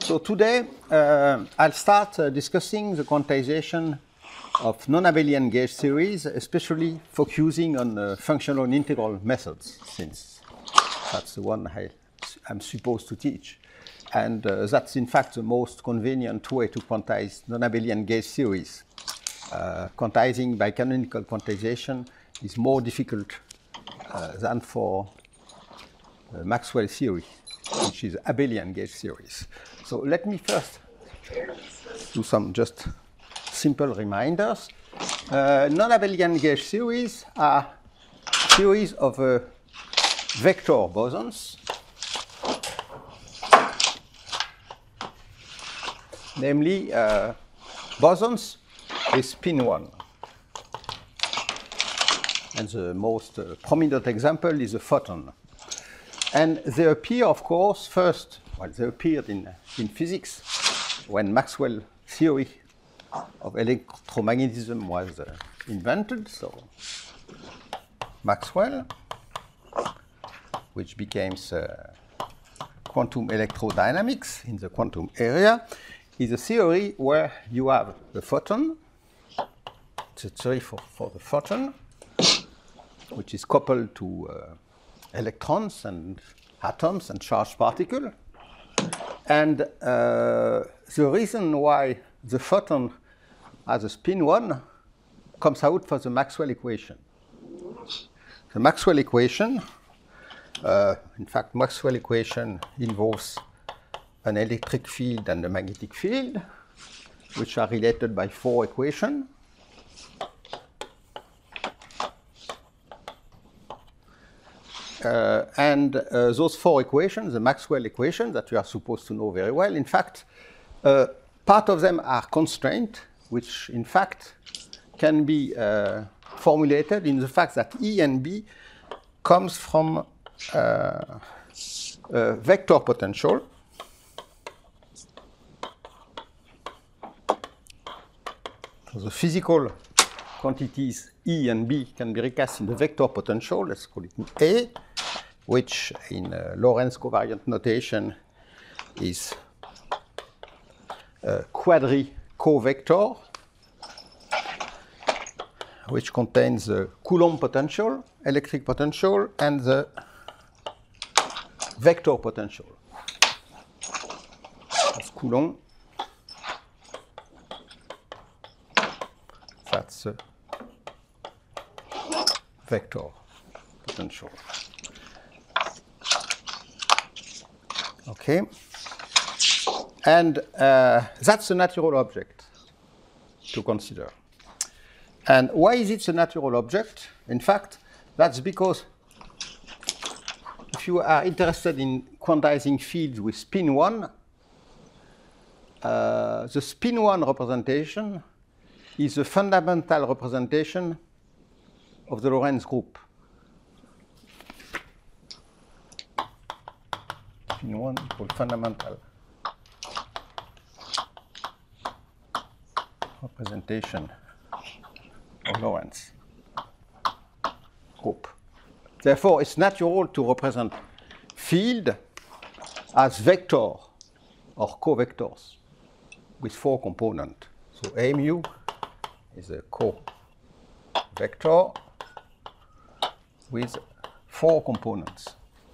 So today I'll start discussing the quantization of non-abelian gauge series, especially focusing on functional and integral methods, since that's the one I'm supposed to teach. And that's in fact the most convenient way to quantize non-abelian gauge series. Quantizing by canonical quantization is more difficult than for Maxwell theory, which is abelian gauge series. So let me first do some just simple reminders. Non-abelian gauge series are series of vector bosons, namely bosons with spin 1. And the most prominent example is a photon. And they appear, of course, first, well, they appeared in physics when Maxwell theory of electromagnetism was invented. So Maxwell, which became quantum electrodynamics in the quantum area, is a theory where you have the photon. It's a theory for the photon, which is coupled to electrons and atoms and charged particles. And the reason why the photon has a spin 1 comes out for the Maxwell equation. The Maxwell equation, in fact, Maxwell equation involves an electric field and a magnetic field, which are related by 4 equations. And those 4 equations, the Maxwell equations that you are supposed to know very well, in fact, part of them are constrained, which in fact can be formulated in the fact that E and B comes from a vector potential. So the physical quantities E and B can be recast in the vector potential. Let's call it A, which in Lorentz covariant notation is a quadri-covector, which contains the Coulomb potential, electric potential, and the vector potential. That's Coulomb. That's vector potential. Okay. And that's a natural object to consider. And why is it a natural object? In fact, that's because if you are interested in quantizing fields with spin 1, the spin 1 representation is a fundamental representation of the Lorentz group. Spin 1 equals fundamental representation of Lorentz group. Therefore, it's natural to represent field as vector or covectors with 4 components. So A mu is a covector with 4 components.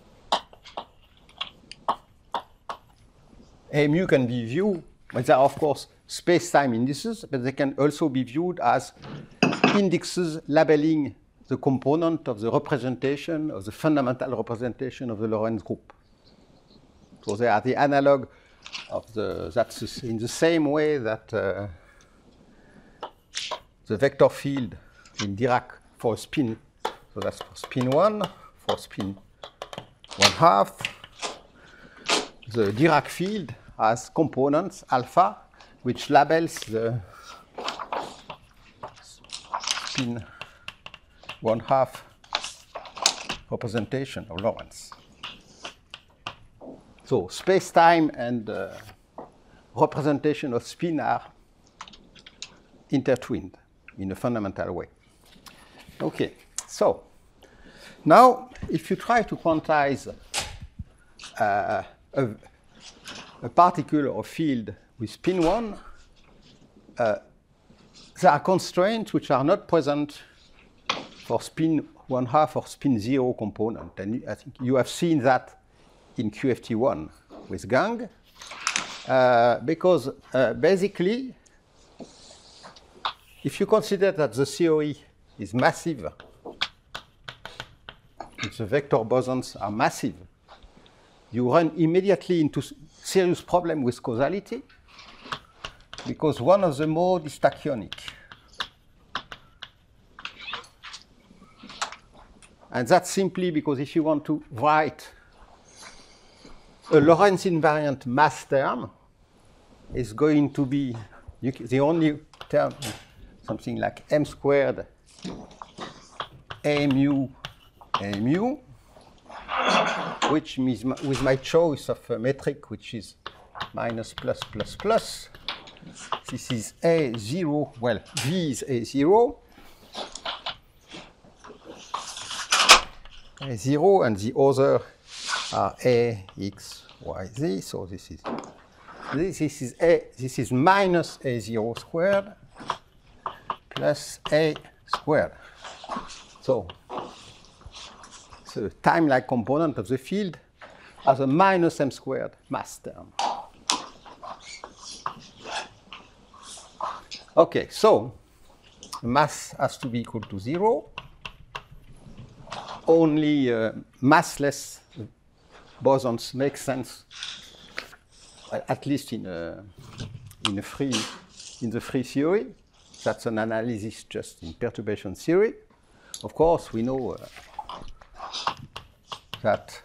A mu can be viewed, but they are of course space-time indices, but they can also be viewed as indexes labeling the component of the representation, of the fundamental representation of the Lorentz group. So they are the analog of that's in the same way that the vector field in Dirac for spin, so that's for spin 1, for spin 1/2. The Dirac field has components alpha, which labels the spin 1/2 representation of Lorentz. So space-time and representation of spin are intertwined in a fundamental way. Okay, so now if you try to quantize a a particle or field with spin 1, there are constraints which are not present for spin 1/2 or spin 0 component. And I think you have seen that in QFT1 with Gang, because basically, if you consider that the theory is massive, if the vector bosons are massive, you run immediately into serious problem with causality, because one of the modes is tachyonic. And that's simply because if you want to write a Lorentz invariant mass term, is going to be the only term, something like m squared a mu, which means with my choice of a metric, which is minus plus plus plus. This is A0, well, V is A0. A0, and the other are A, X, Y, Z. So this is minus A0 squared plus A squared. So the time-like component of the field has a minus m squared mass term. Okay, so the mass has to be equal to 0. Only massless bosons make sense, at least in the free theory. That's an analysis just in perturbation theory. Of course, we know that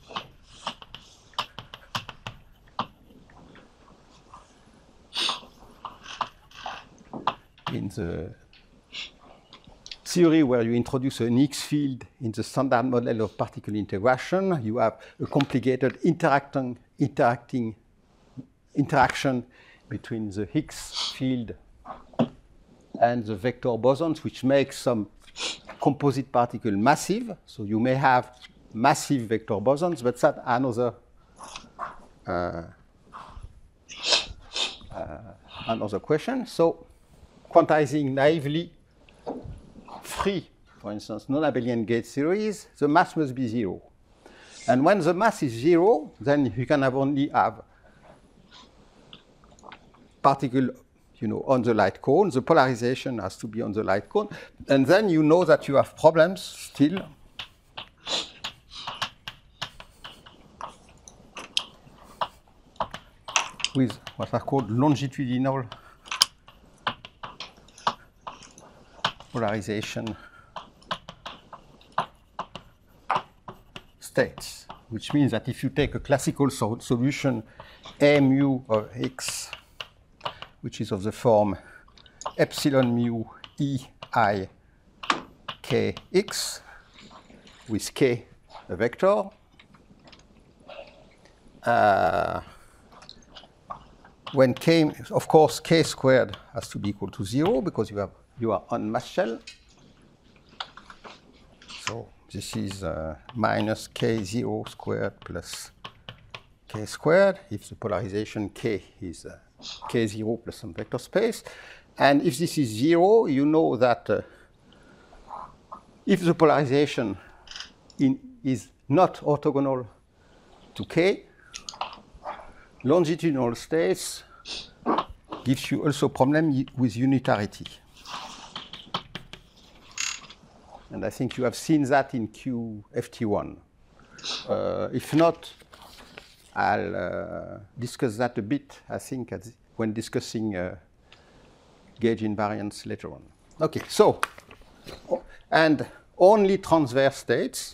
in the theory where you introduce an X field in the standard model of particle integration, you have a complicated interaction between the Higgs field and the vector bosons, which makes some composite particle massive. So you may have massive vector bosons, but that's another question. So quantizing naively free, for instance, non-abelian gauge series, the mass must be 0. And when the mass is 0, then you can only have particle, on the light cone. The polarization has to be on the light cone. And then you know that you have problems still with what are called longitudinal polarization states, which means that if you take a classical solution A mu of X, which is of the form epsilon mu E I K X, with K a vector, when K, of course, K squared has to be equal to 0 because you are on mass shell. So this is minus K0 squared plus K squared if the polarization K is K0 plus some vector space. And if this is 0, you know that if the polarization is not orthogonal to K, longitudinal states gives you also problem with unitarity. And I think you have seen that in QFT1. If not, I'll discuss that a bit, I think, when discussing gauge invariance later on. Okay, so, and only transverse states,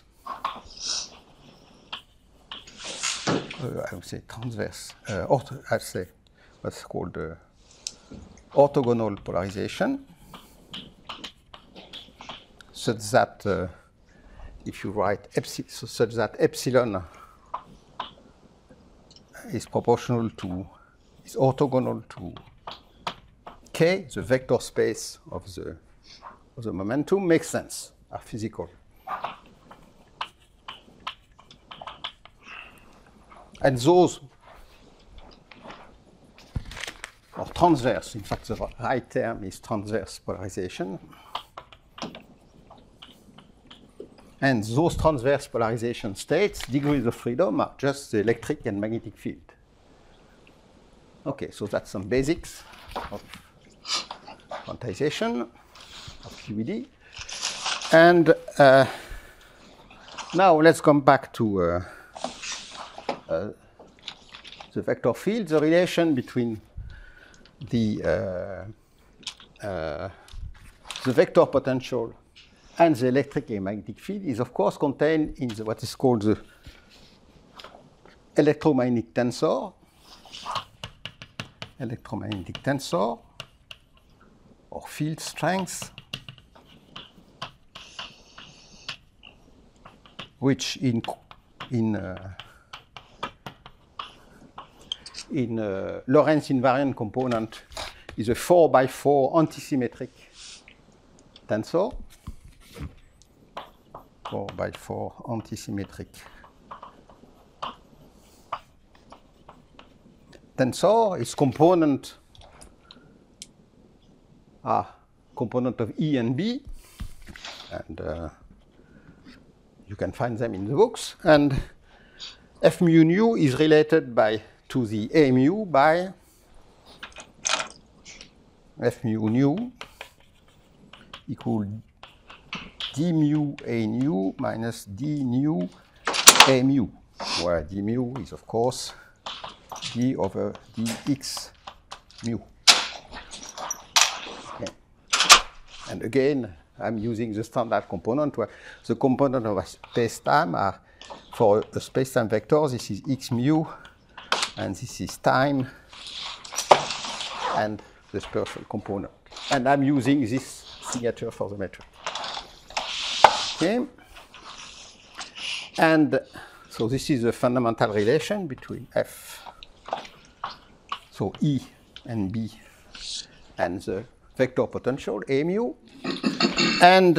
I would say transverse, I'd say what's called orthogonal polarization, such that if you write such that epsilon is proportional to, is orthogonal to K, the vector space of the momentum, makes sense, are physical. And those or transverse. In fact, the right term is transverse polarization. And those transverse polarization states, degrees of freedom, are just the electric and magnetic field. Okay, so that's some basics of quantization of QED. And now let's come back to the vector field. The relation between the vector potential and the electric and magnetic field is, of course, contained in what is called the electromagnetic tensor, or field strength, which in Lorentz invariant component is a 4x4 antisymmetric tensor. 4x4 antisymmetric tensor is component of E and B, and you can find them in the books. And F mu nu is related to the A mu by F mu nu equal d mu A nu minus d nu A mu, where d mu is, of course, d over dx mu. Okay. And again, I'm using the standard component, where the component of a space-time are, for a space-time vector, this is x mu, and this is time, and the spatial component. And I'm using this signature for the metric. Okay. And so this is a fundamental relation between F, so E and B, and the vector potential, A mu. And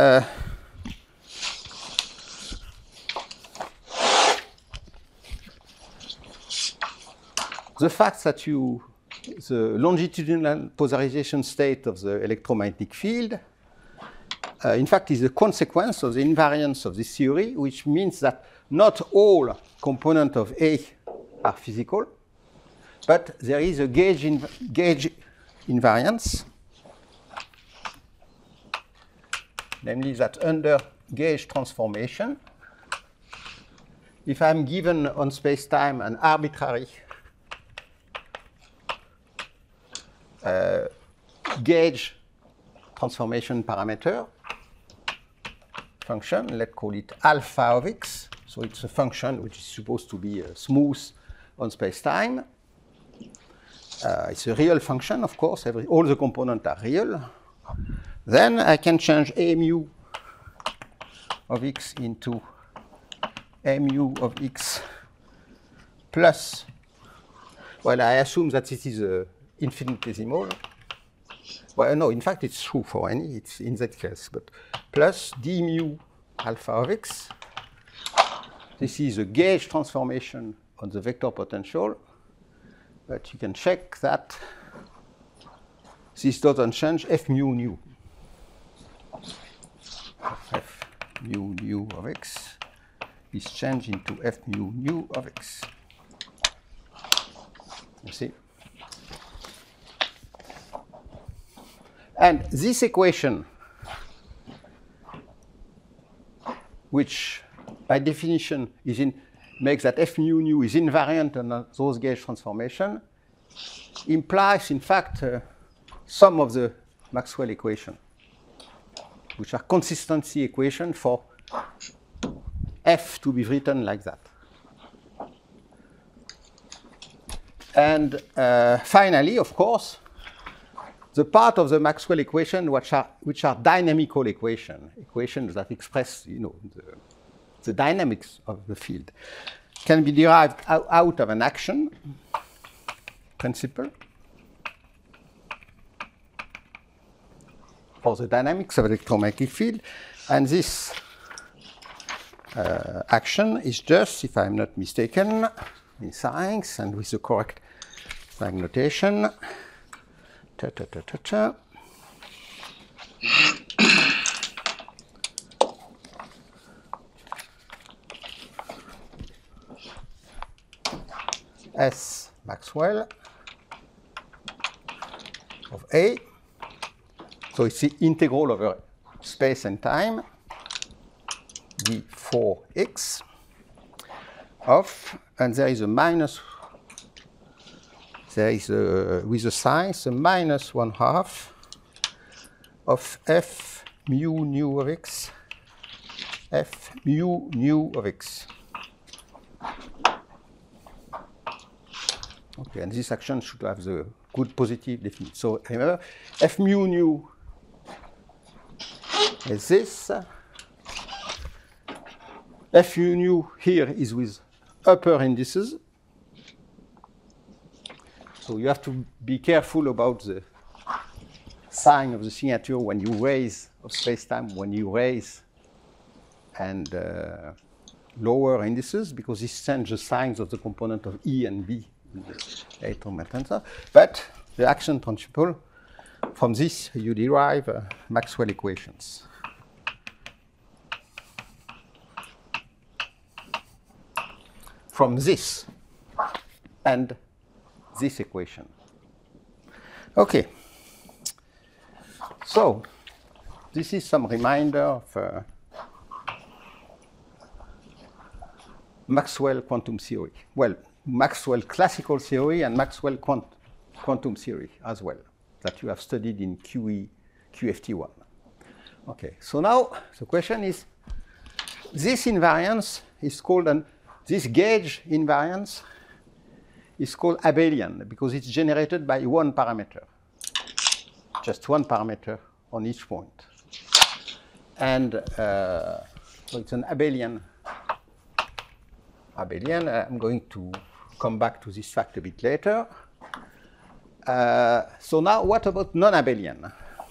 the fact that the longitudinal polarization state of the electromagnetic field, in fact, is a consequence of the invariance of this theory, which means that not all components of A are physical, but there is a gauge invariance, namely that under gauge transformation, if I'm given on space-time an arbitrary gauge transformation parameter function, let's call it alpha of x. So it's a function which is supposed to be smooth on space-time. It's a real function, of course. All the components are real. Then I can change A mu of x into A mu of x plus, well, I assume that this is a infinitesimal. Well, no, in fact, it's true for any, it's in that case, but plus d mu alpha of x. This is a gauge transformation on the vector potential, but you can check that this doesn't change F mu nu. F mu nu of x is changed into F mu nu of x. You see? And this equation, which by definition makes that F mu nu is invariant on those gauge transformation, implies, in fact, some of the Maxwell equations, which are consistency equations for F to be written like that. And finally, of course, the part of the Maxwell equation which are dynamical equations that express, the dynamics of the field, can be derived out of an action principle for the dynamics of electromagnetic field, and this action is just, if I'm not mistaken, in science and with the correct sign notation, S Maxwell of A. So it's the integral over space and time, d4x of, and there is a minus, there is a, with a sign, so minus 1/2 of f mu nu of x, f mu nu of x. Okay, and this action should have the good positive definition. So remember, f mu nu is this. F mu nu here is with upper indices. So you have to be careful about the sign of the signature when you raise of space-time, when you raise and lower indices, because this sends the signs of the component of E and B in the electromagnetic tensor. But the action principle, from this you derive Maxwell equations. From this and this equation. Okay. So this is some reminder of Maxwell quantum theory. Well, Maxwell classical theory and Maxwell quantum theory as well, that you have studied in QFT1. Okay, so now the question is, this invariance is called this gauge invariance is called abelian because it's generated by one parameter, just one parameter on each point. And so it's an abelian. I'm going to come back to this fact a bit later. So now what about non-abelian?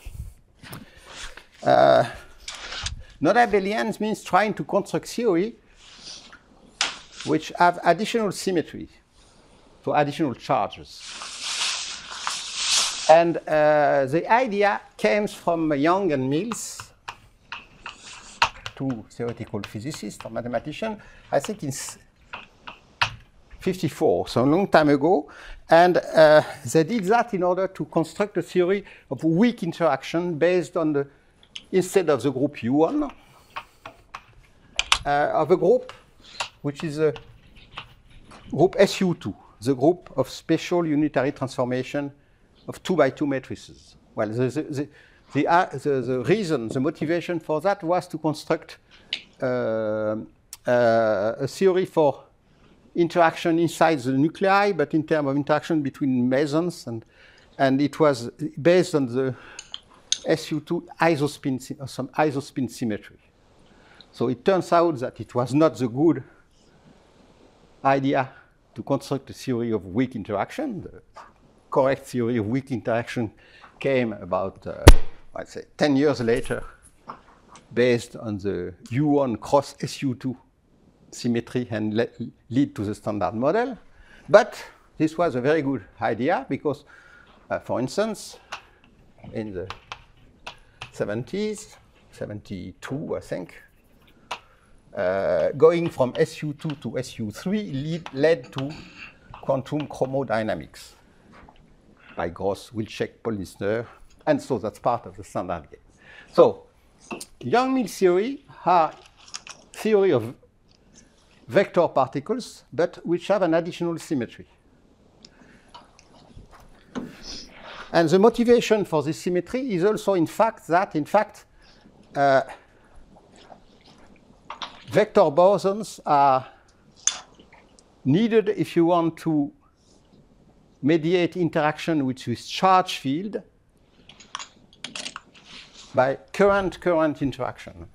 Non-abelian means trying to construct theory which have additional symmetry, so additional charges. And the idea came from Young and Mills, two theoretical physicists or mathematicians, I think in 54, so a long time ago. And they did that in order to construct a theory of weak interaction based on the, instead of the group U1, of a group which is a group SU2, the group of special unitary transformation of 2x2 matrices. Well, the reason, the motivation for that was to construct a theory for interaction inside the nuclei, but in terms of interaction between mesons, and it was based on the SU2 isospin, some isospin symmetry. So it turns out that it was not the good idea to construct a theory of weak interaction. The correct theory of weak interaction came about, I'd say, 10 years later, based on the U1 cross SU2 symmetry and lead to the standard model. But this was a very good idea because, for instance, in the 70s, 72, I think, going from SU2 to SU3 led to quantum chromodynamics by Gross, Wilczek, Polisner, and so that's part of the standard game. So Young-Mills theory are theory of vector particles, but which have an additional symmetry. And the motivation for this symmetry is also in fact that, vector bosons are needed if you want to mediate interaction with charge field by current-current interaction.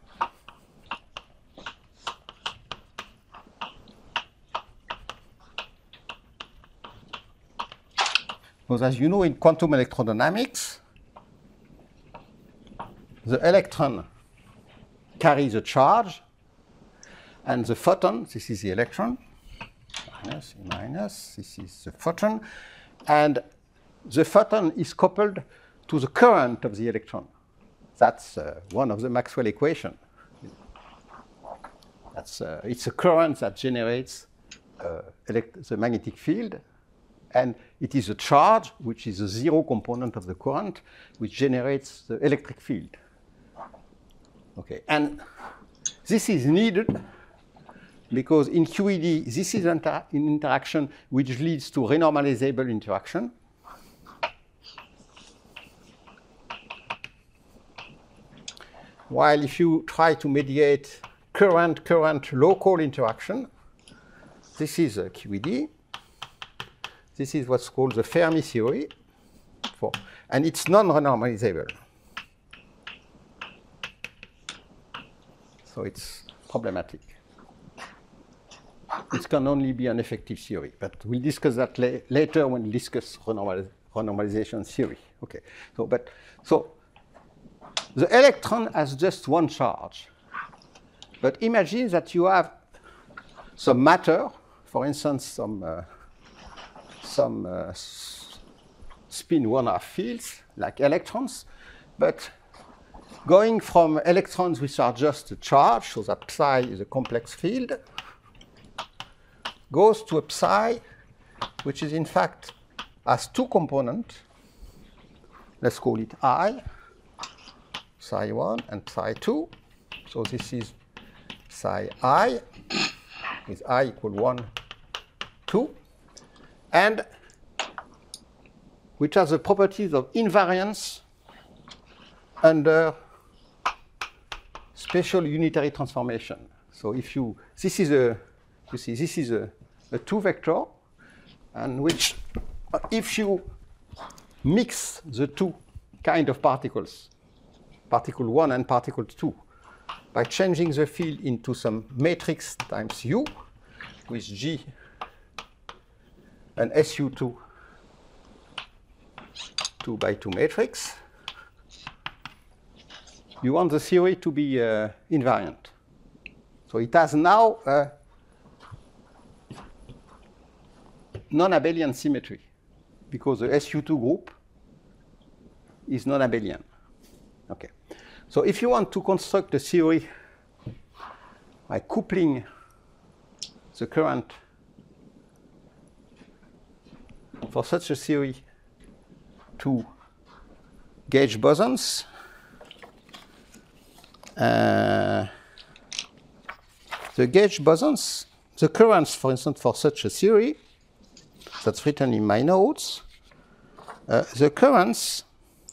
Because as you know, in quantum electrodynamics, the electron carries a charge, and the photon, this is the electron, minus, this is the photon, and the photon is coupled to the current of the electron. That's one of the Maxwell equations. It's a current that generates the magnetic field, and it is a charge, which is a zero component of the current, which generates the electric field. Okay, and this is needed because in QED, this is an interaction which leads to renormalizable interaction. While if you try to mediate current local interaction, this is a QED. This is what's called the Fermi theory, and it's non-renormalizable. So it's problematic. It can only be an effective theory, but we'll discuss that later when we discuss renormalization theory. Okay. So the electron has just one charge. But imagine that you have some matter, for instance, some spin 1/2 fields, like electrons, but going from electrons which are just a charge, so that psi is a complex field, goes to a psi which is in fact has two components. Let's call it I, psi 1 and psi 2. So this is psi I, with I equal 1, 2, and which has the properties of invariance under special unitary transformation. So if you, this is a 2 vector, and which, if you mix the two kind of particles, particle 1 and particle 2, by changing the field into some matrix times U with G and SU2 2 by 2 matrix, you want the theory to be invariant. So it has now a non-abelian symmetry because the SU2 group is non-abelian. Okay. So if you want to construct a theory by coupling the current for such a theory to gauge bosons, the gauge bosons, the currents, for instance, for such a theory, that's written in my notes, the currents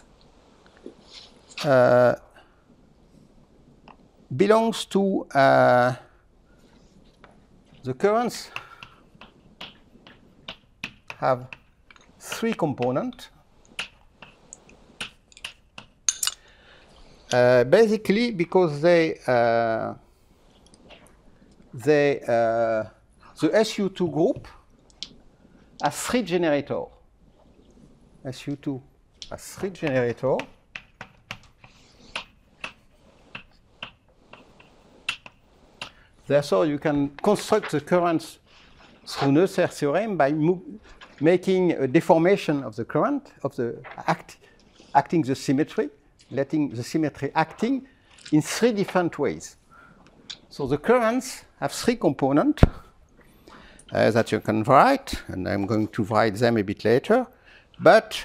belongs to the currents have 3 components. Basically, because the SU2 group has 3 generators. SU2 has 3 generators. Therefore, you can construct the currents through Neusser theorem by making a deformation of the current, of the acting the symmetry, letting the symmetry acting in 3 different ways. So the currents have 3 components that you can write, and I'm going to write them a bit later. But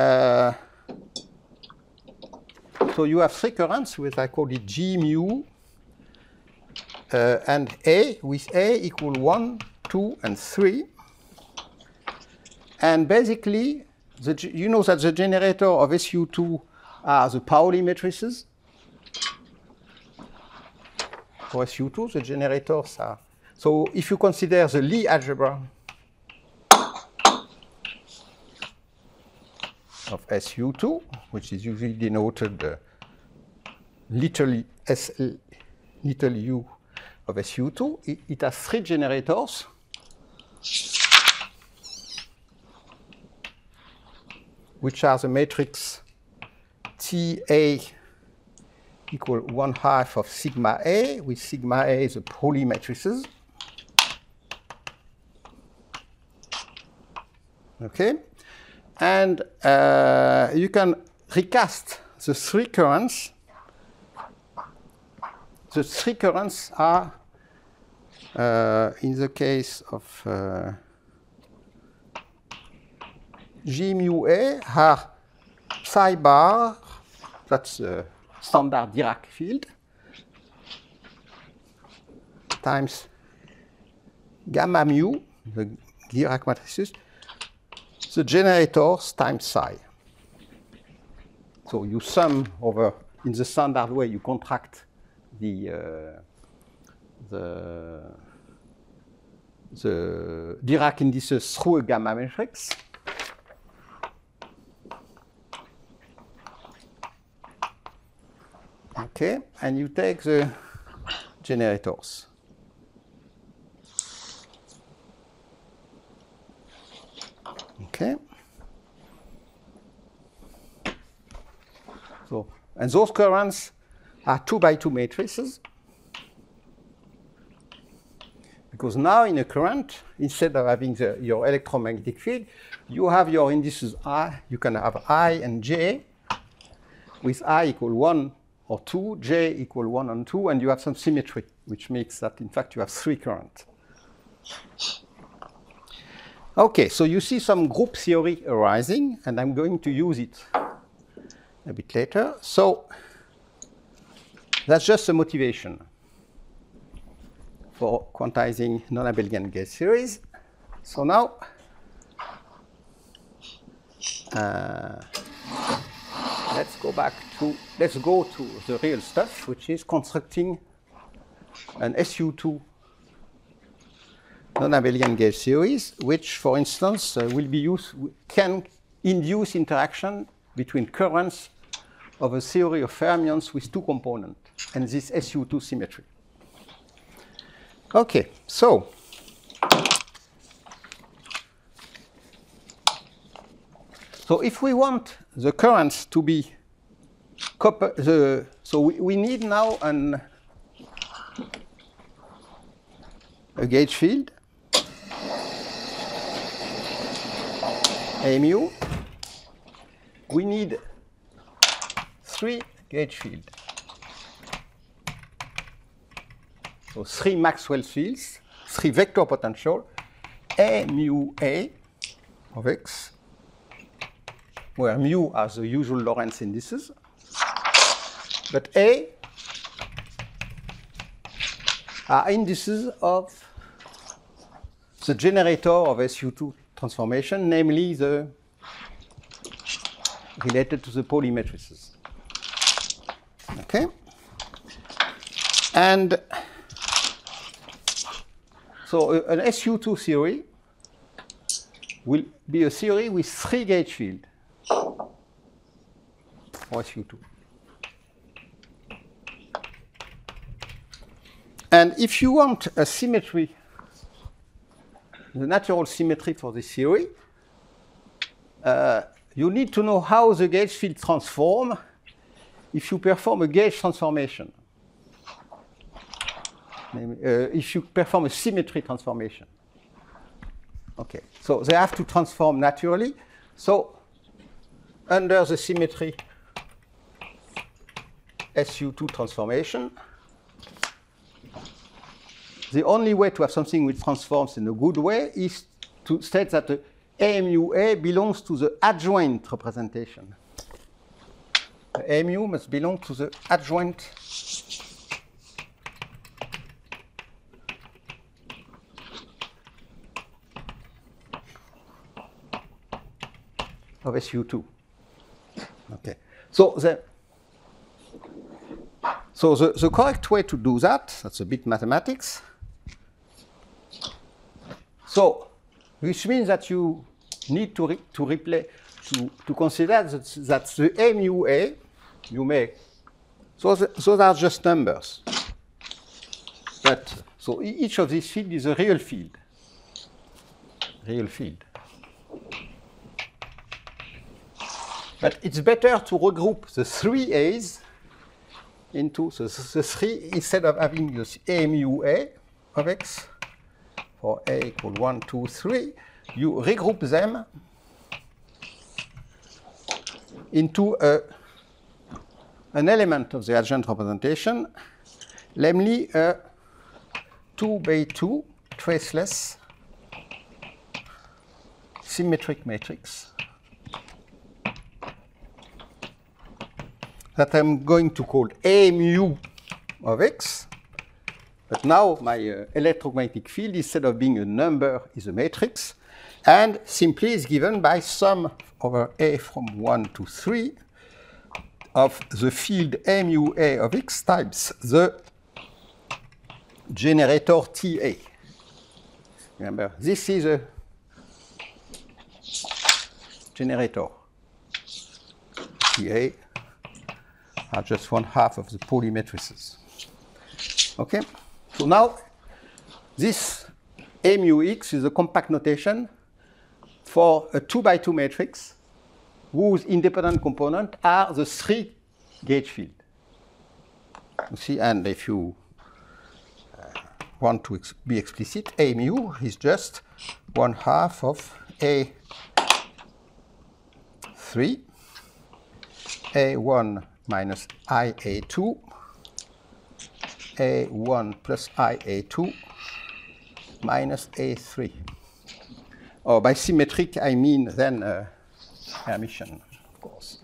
so you have 3 currents, which I call it G mu. And A, with A equal 1, 2, and 3. And basically, you know that the generator of SU2 are the Pauli matrices. For SU2, the generators are. So if you consider the Lie algebra of SU2, which is usually denoted little u of SU2, it has 3 generators. Which are the matrix TA equal 1/2 of sigma A, with sigma A the Pauli matrices. Okay, And you can recast the three currents. The three currents are, in the case of G mu A, are psi bar, that's the standard Dirac field, times gamma mu, the Dirac matrices, the generators times psi. So you sum over, in the standard way, you contract the Dirac indices through a gamma matrix. Okay, and you take the generators. Okay. So, and those currents are 2 by 2 matrices. Because now in a current, instead of having your electromagnetic field, you have your indices I. You can have I and J, with I equal 1 or 2, J equal 1 and 2, and you have some symmetry, which makes that, in fact, you have 3 currents. Okay, so you see some group theory arising, and I'm going to use it a bit later. So that's just a motivation for quantizing non-abelian gauge series. So now, let's go to the real stuff, which is constructing an SU2 non-abelian gauge series, which, for instance, can induce interaction between currents of a theory of fermions with 2 components, and this SU2 symmetry. Okay, so if we want the currents to be so we need now a gauge field A mu. We need 3 gauge fields. So 3 Maxwell fields, 3 vector potential, A mu A of X, where mu are the usual Lorentz indices, but A are indices of the generator of SU2 transformation, namely the related to the Pauli matrices. Okay? And so an SU2 theory will be a theory with 3 gauge fields for SU2. And if you want a symmetry, the natural symmetry for this theory, you need to know how the gauge field transform if you perform a gauge transformation. If you perform a symmetry transformation. Okay, so they have to transform naturally. So under the symmetry SU2 transformation, the only way to have something which transforms in a good way is to state that the A mu A belongs to the adjoint representation. The A mu must belong to the adjoint of SU2. Okay. So the correct way to do that, that's a bit mathematics. So, which means that you need to consider that the A mu A, you may, those are just numbers. But, so each of these fields is a real field. Real field. But it's better to regroup the 3 A's into the 3, instead of having this A mu A of X, for A equal 1, 2, 3, you regroup them into an element of the adjoint representation, namely a 2 by 2 traceless symmetric matrix that I'm going to call A mu of x. But now my electromagnetic field, instead of being a number, is a matrix, and simply is given by sum over A from 1 to 3 of the field A mu A of x times the generator TA. Remember, this is a generator. TA are just 1/2 of the Pauli matrices. Okay? So now, this A mu x is a compact notation for a 2 by 2 matrix whose independent components are the 3 gauge field. You see, and if you want to be explicit, A mu is just 1/2 of A3, A1 minus IA2, A1 plus IA2 minus A3. Oh, by symmetric, I mean then Hermitian, of course.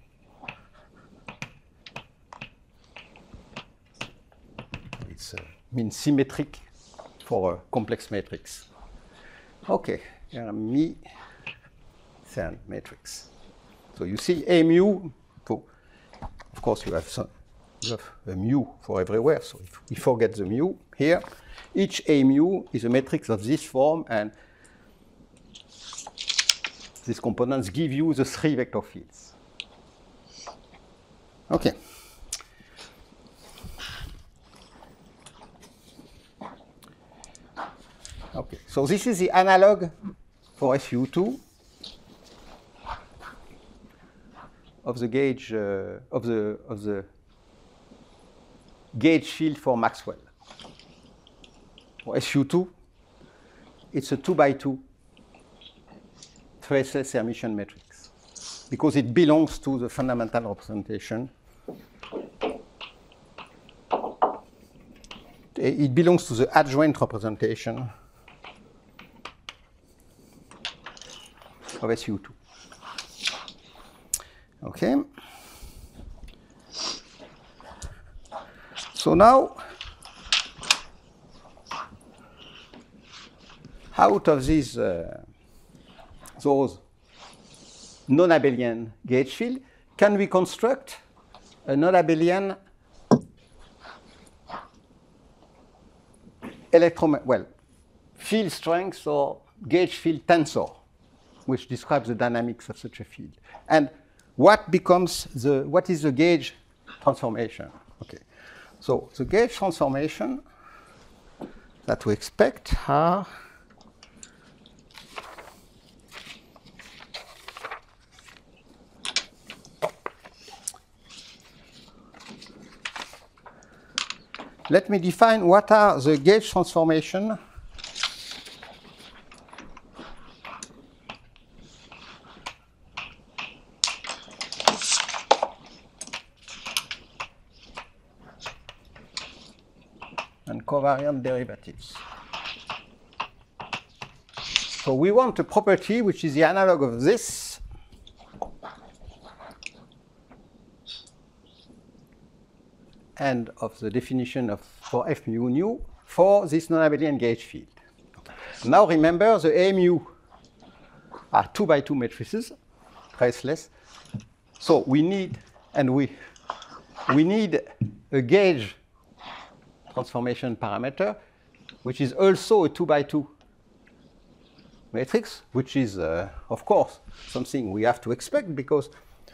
It means symmetric for a complex matrix. Okay, Hermitian matrix. So you see A mu, of course you have a mu for everywhere, so if we forget the mu here, each A mu is a matrix of this form, and these components give you the 3 vector fields. Okay. Okay, so this is the analog for SU2 of the gauge of the gauge field for Maxwell. For SU2, it's a 2 by 2 traceless Hermitian matrix because it belongs to the fundamental representation. It belongs to the adjoint representation of SU2. Okay. So now, out of these those non-abelian gauge field, can we construct a non-abelian field strength or gauge field tensor, which describes the dynamics of such a field? And what is the gauge transformation? Okay, so the gauge transformation that we expect are let me define what are the gauge transformation and covariant derivatives. So we want a property which is the analog of this and of the definition of for F mu nu for this non-abelian gauge field. Now remember, the A mu are 2 by 2 matrices, traceless. So we need, and we need a gauge transformation parameter, which is also a 2 by 2 matrix, which is, of course, something we have to expect because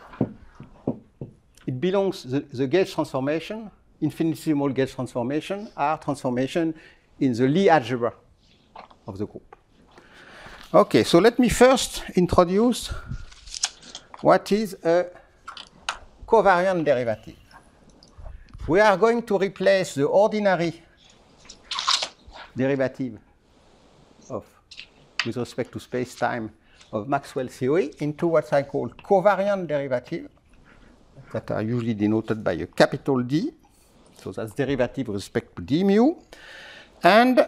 it belongs, the gauge transformation, infinitesimal gauge transformation, are transformation in the Lie algebra of the group. Okay, so let me first introduce what is a covariant derivative. We are going to replace the ordinary derivative of, with respect to space-time, of Maxwell theory into what I call covariant derivative that are usually denoted by a capital D. So that's derivative with respect to d mu. And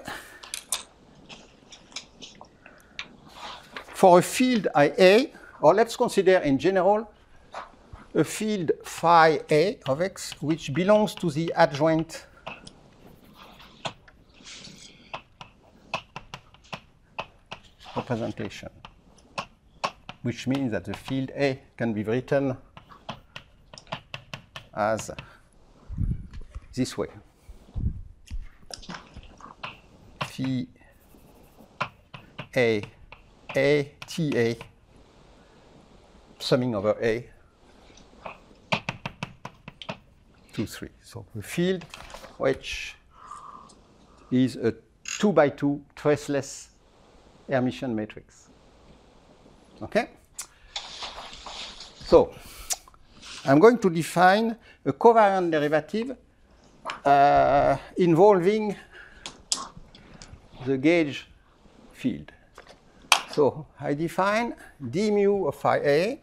for a field IA, or let's consider in general a field phi A of x which belongs to the adjoint representation, which means that the field A can be written as this way. Phi A T A summing over A 2, 3. So the field which is a 2 by 2 traceless Hermitian matrix. Okay? So I'm going to define a covariant derivative involving the gauge field. So I define d mu of phi A,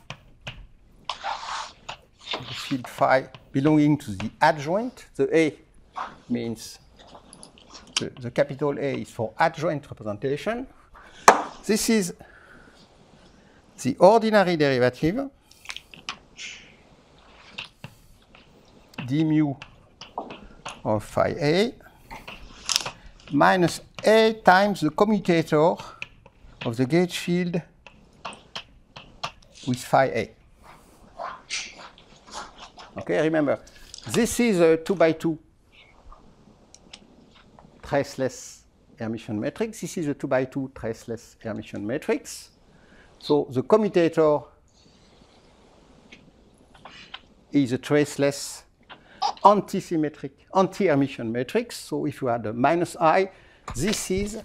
the field phi belonging to the adjoint. The A means the capital A is for adjoint representation. This is the ordinary derivative d mu of phi A minus A times the commutator of the gauge field with phi A. Okay, remember, this is a 2 by 2 traceless Hermitian matrix. This is a 2 by 2 traceless Hermitian matrix. So the commutator is a traceless anti-symmetric, anti-Hermitian matrix. So if you add a minus I, this is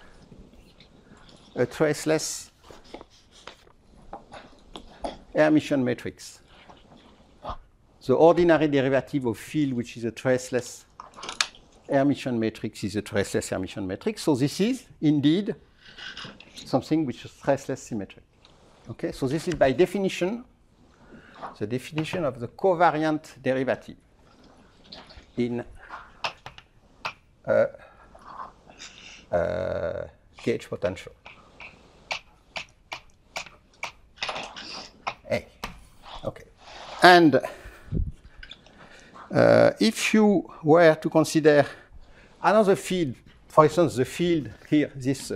a traceless Hermitian matrix. The ordinary derivative of field, which is a traceless Hermitian matrix, is a traceless Hermitian matrix. So this is indeed something which is traceless symmetric. Okay, so this is by definition the definition of the covariant derivative in gauge potential A. Okay, and if you were to consider another field, for instance, the field here, this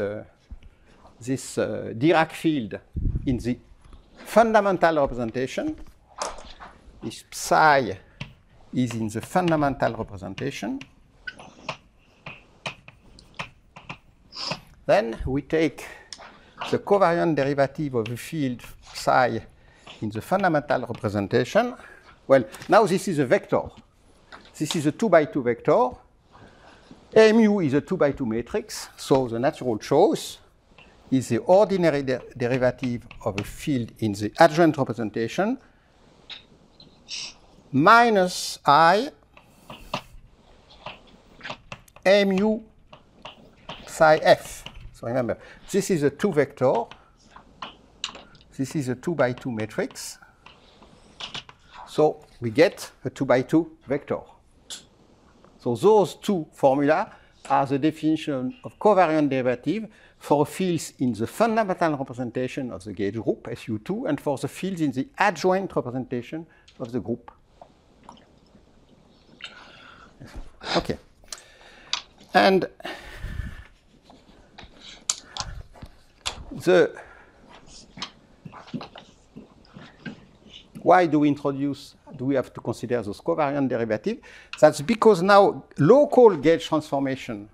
Dirac field in the fundamental representation, this psi is in the fundamental representation, then we take the covariant derivative of the field psi in the fundamental representation. Well, now this is a vector. This is a 2 by 2 vector. A mu is a 2 by 2 matrix, so the natural choice is the ordinary derivative of a field in the adjoint representation minus I A mu psi f. So remember, this is a 2 vector. This is a 2 by 2 matrix. So we get a 2 by 2 vector. So those two formula are the definition of covariant derivative for fields in the fundamental representation of the gauge group, SU2, and for the fields in the adjoint representation of the group. Okay. And why do we have to consider those covariant derivatives? That's because now local gauge transformation,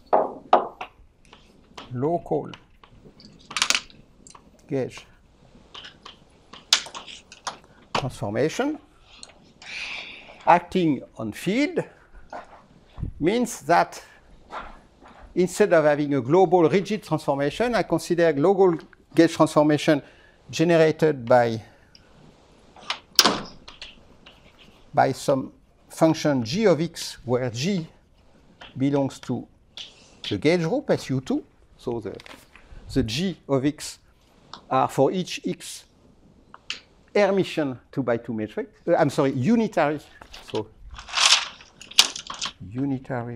acting on field means that instead of having a global rigid transformation, I consider global gauge transformation generated by some function g of x, where g belongs to the gauge group SU2. So the g of x are for each X Hermitian 2 by 2 matrix. I'm sorry, unitary. So unitary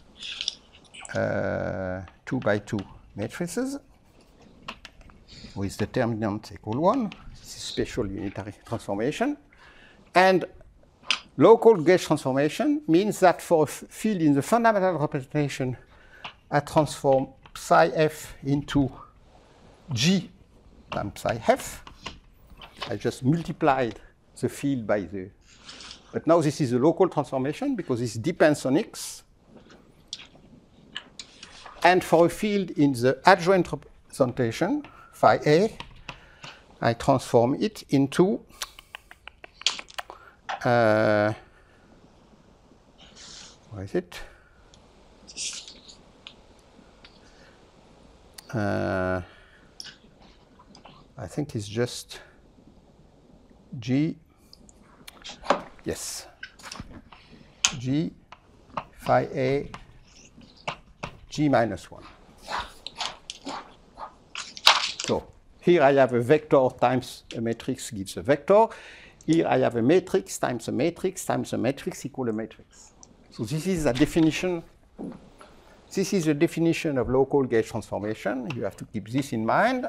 2 by 2 matrices with determinant equal 1. This is special unitary transformation. And local gauge transformation means that for a field in the fundamental representation, I transform psi f into G times psi f. I just multiplied the field by the, but now this is a local transformation because this depends on X. And for a field in the adjoint representation, phi A, I transform it into where is it? I think it's just G, yes, G phi A G minus 1. So here I have a vector times a matrix gives a vector. Here I have a matrix times a matrix times a matrix equal a matrix. So this is a definition. This is a definition of local gauge transformation. You have to keep this in mind.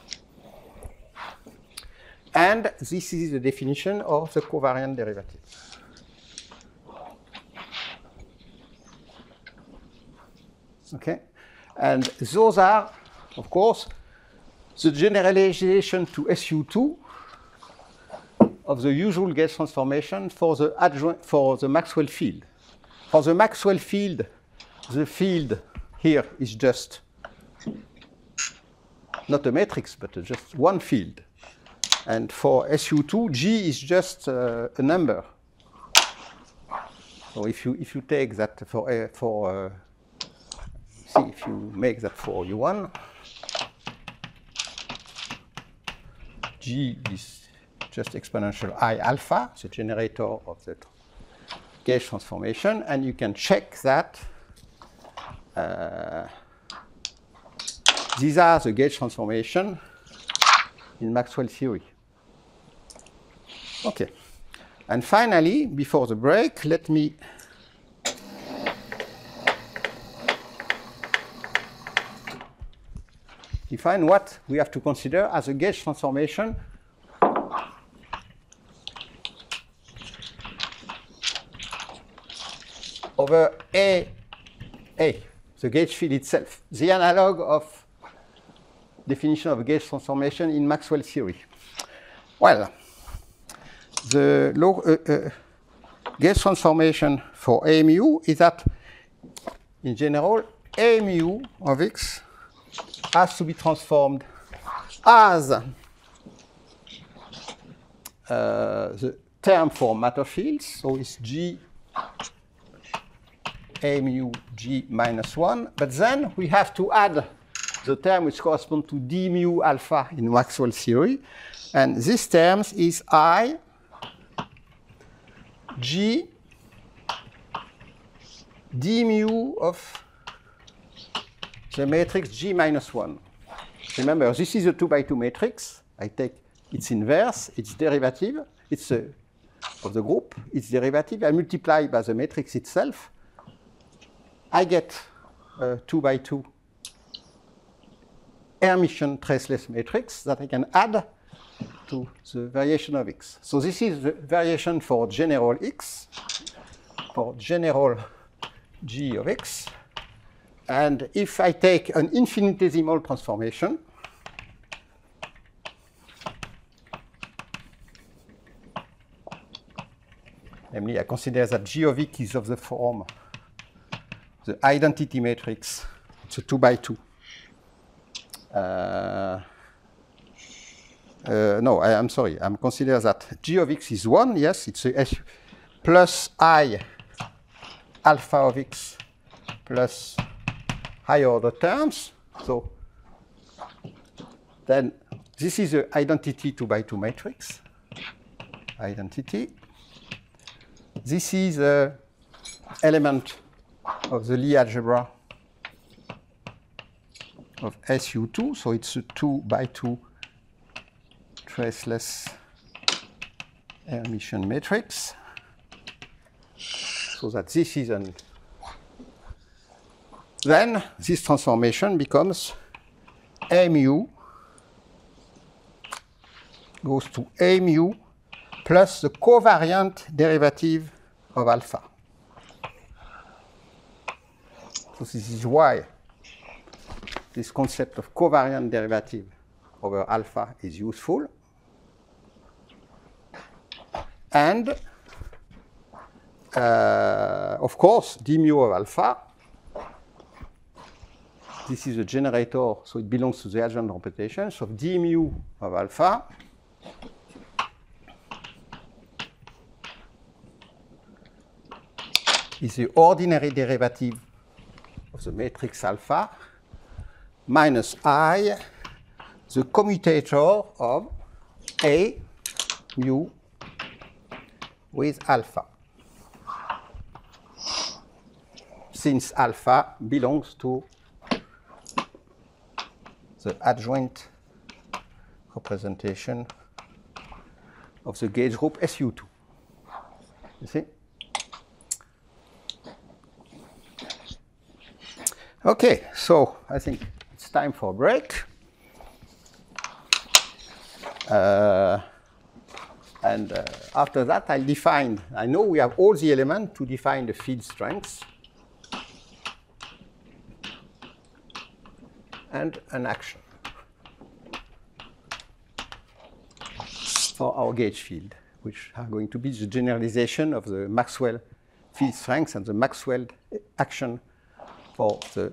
And this is the definition of the covariant derivative. Okay? And those are, of course, the generalization to SU2 of the usual gauge transformation for the Maxwell field. For the Maxwell field, the field here is just not a matrix, but just one field. And for SU2, G is just a number. So if you take that see if you make that for U1, G is just exponential I alpha, the generator of the gauge transformation, and you can check that these are the gauge transformation in Maxwell theory. Okay. And finally, before the break, let me define what we have to consider as a gauge transformation over A, the gauge field itself, the analog of definition of gauge transformation in Maxwell theory. Well, the gauge transformation for A mu is that, in general, A mu of X has to be transformed as the term for matter fields, so it's G A mu G minus 1, but then we have to add the term which corresponds to d mu alpha in Maxwell theory, and this term is I G d mu of the matrix G minus 1. Remember, this is a 2 by 2 matrix. I take its inverse, its derivative, it's of the group, its derivative. I multiply by the matrix itself. I get a 2 by 2 Hermitian traceless matrix that I can add to the variation of X. So this is the variation for general X, for general G of X. And if I take an infinitesimal transformation, namely I consider that G of X is of the form, the identity matrix, it's a 2 by 2. No, I'm sorry, I'm considering that G of X is 1, yes, it's a S plus I alpha of X plus higher order terms. So then this is the identity 2 by 2 matrix. Identity. This is the element of the Lie algebra of SU2. So it's a 2 by 2 traceless Hermitian matrix, so that this is an. Then this transformation becomes A mu goes to A mu plus the covariant derivative of alpha. So this is why this concept of covariant derivative over alpha is useful. And of course, d mu of alpha, this is a generator, so it belongs to the adjoint computation. So d mu of alpha is the ordinary derivative of the matrix alpha minus I, the commutator of A mu with alpha, since alpha belongs to the adjoint representation of the gauge group SU2. You see? Okay, so I think it's time for a break. After that, I'll define, I know we have all the elements to define the field strengths and an action for our gauge field, which are going to be the generalization of the Maxwell field strengths and the Maxwell action for the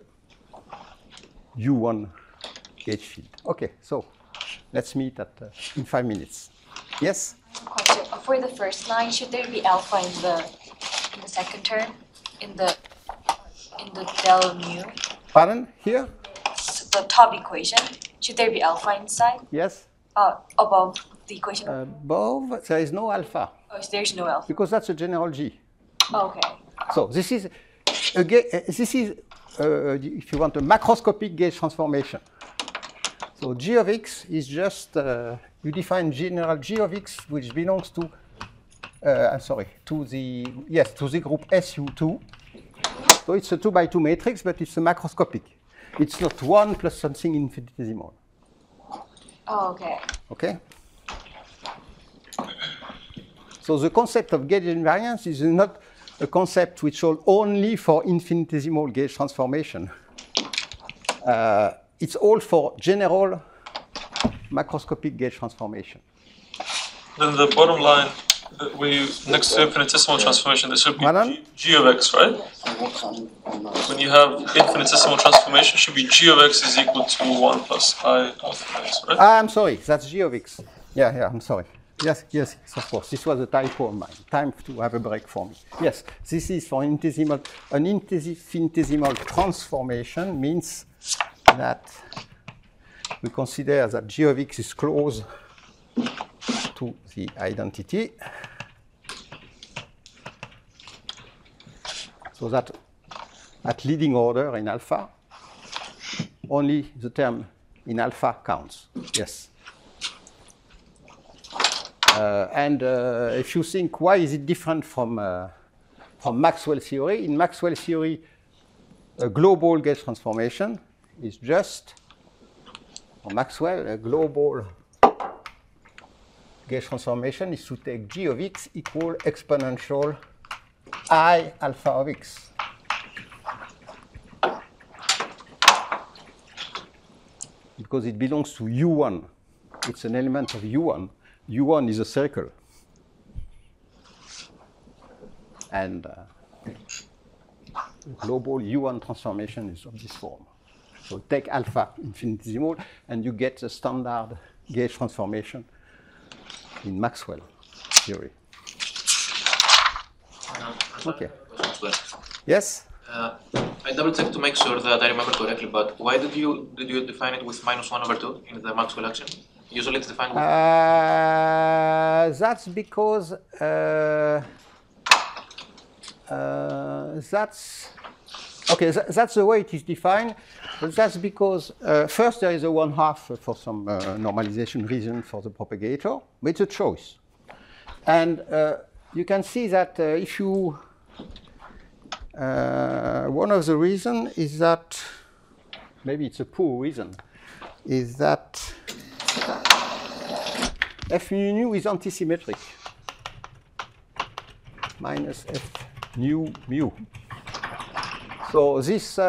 U1 gauge field. Okay, so let's meet in 5 minutes. Yes? Question. For the first line, should there be alpha in the second term, in the del mu? Pardon? Here? The top equation, should there be alpha inside? Yes? Above the equation? Above, there is no alpha. Oh, so there's no alpha. Because that's a general G. Okay. So this is, again, if you want, a macroscopic gauge transformation. So G of x is just, you define general G of x, which belongs to, to the group SU2. So it's a 2 by 2 matrix, but it's a macroscopic. It's not 1 plus something infinitesimal. Oh, okay. Okay? So the concept of gauge invariance is not a concept which holds only for infinitesimal gauge transformation. It's all for general macroscopic gauge transformation. Then the bottom line, next to infinitesimal transformation, this should be G of x, right? When you have infinitesimal transformation, it should be G of x is equal to 1 plus I alpha x, right? I'm sorry, that's G of x. Yeah, I'm sorry. Yes, of course. This was a typo of mine. Time to have a break for me. Yes, this is for an infinitesimal transformation means that we consider that G of x is close to the identity. So that at leading order in alpha, only the term in alpha counts. Yes. If you think, why is it different from Maxwell theory? In Maxwell theory, a global gauge transformation is just, for Maxwell, a global gauge transformation is to take G of x equal exponential I alpha of x. Because it belongs to U1. It's an element of U1. U1 is a circle. And global U1 transformation is of this form. So take alpha infinitesimal, and you get the standard gauge transformation in Maxwell theory. Okay. Yes? I double checked to make sure that I remember correctly, but why did you define it with -1/2 in the Maxwell action? Usually it's defined with... That's because Okay, that's the way it is defined, but that's because first there is a 1/2 for some normalization reason for the propagator, but it's a choice. And you can see that if you, one of the reasons is that, maybe it's a poor reason, is that F mu nu is antisymmetric, minus F nu mu. So this,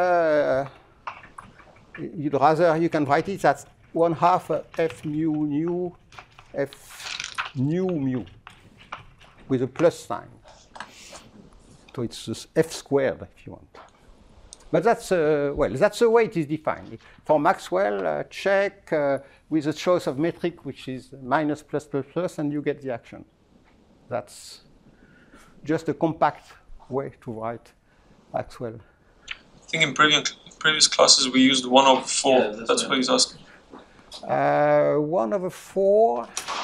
you'd rather, you can write it as 1/2 F mu nu F nu mu with a plus sign. So it's just F squared if you want. But that's, well, that's the way it is defined. For Maxwell, check with a choice of metric, which is minus plus plus plus, and you get the action. That's just a compact way to write Maxwell. I think in previous classes we used 1/4. Yeah, that's what he's asking. 1/4.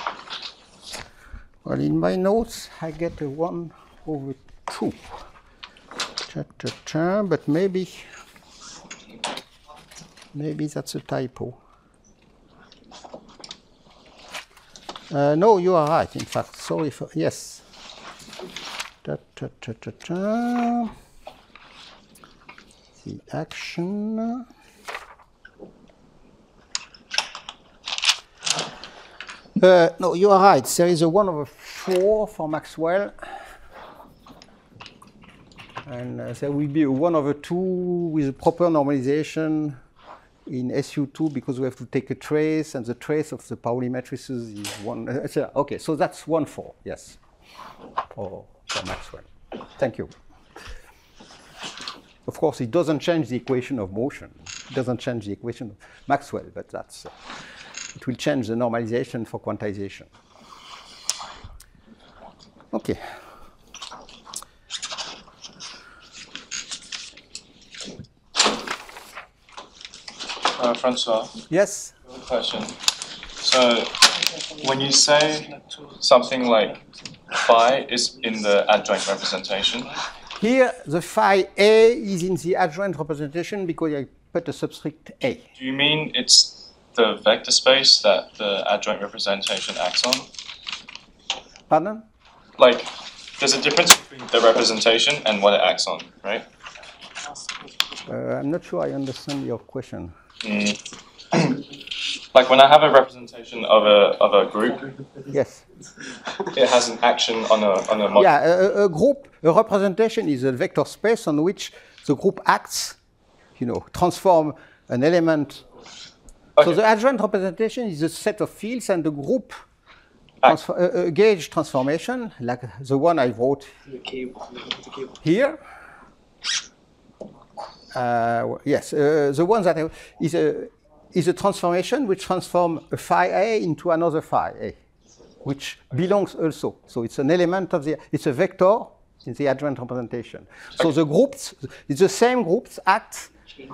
Well, in my notes, I get a 1/2. But maybe that's a typo. No, you are right. In fact, sorry for yes. The action. No, you are right. There is a 1/4 for Maxwell. And there will be a 1/2 with a proper normalization in SU2 because we have to take a trace, and the trace of the Pauli matrices is 1. Okay, so that's 1/4, yes, for Maxwell. Thank you. Of course, it doesn't change the equation of motion. It doesn't change the equation of Maxwell, but that's, it will change the normalization for quantization. Okay. Francois, Yes? question. So, when you say something like phi is in the adjoint representation, Here, the phi A is in the adjoint representation because I put a subscript A. do you mean it's the vector space that the adjoint representation acts on? Pardon? Like, there's a difference between the representation and what it acts on, right? I'm not sure I understand your question. Like when I have a representation of a group, Yes. it has an action on a model. Yeah, a group, a representation is a vector space on which the group acts, you know, transform an element. Okay. So the adjoint representation is a set of fields, and the group gauge transformation, like the one I wrote here. Yes, the one that is a transformation which transforms a phi A into another phi A, which belongs also. So it's an element of the, it's a vector in the adjoint representation. So the groups, it's the same groups act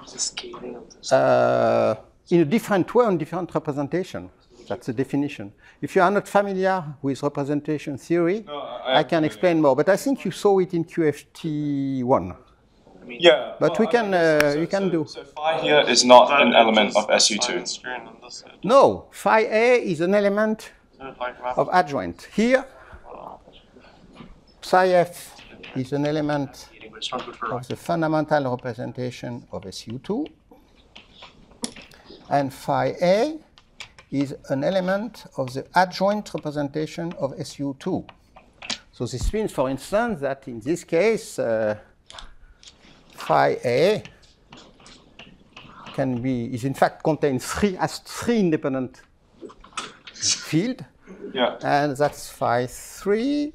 in a different way on different representation. That's the definition. If you are not familiar with representation theory, I can explain more. But I think you saw it in QFT1. Yeah, But we can, you can do. So phi here is not an element of SU2. No, phi A is an element of adjoint. Here, psi F is an element of the fundamental representation of SU2. And phi A is an element of the adjoint representation of SU2. So this means, for instance, that in this case, phi A can be, is in fact contains three independent fields. Yeah. And that's phi 3,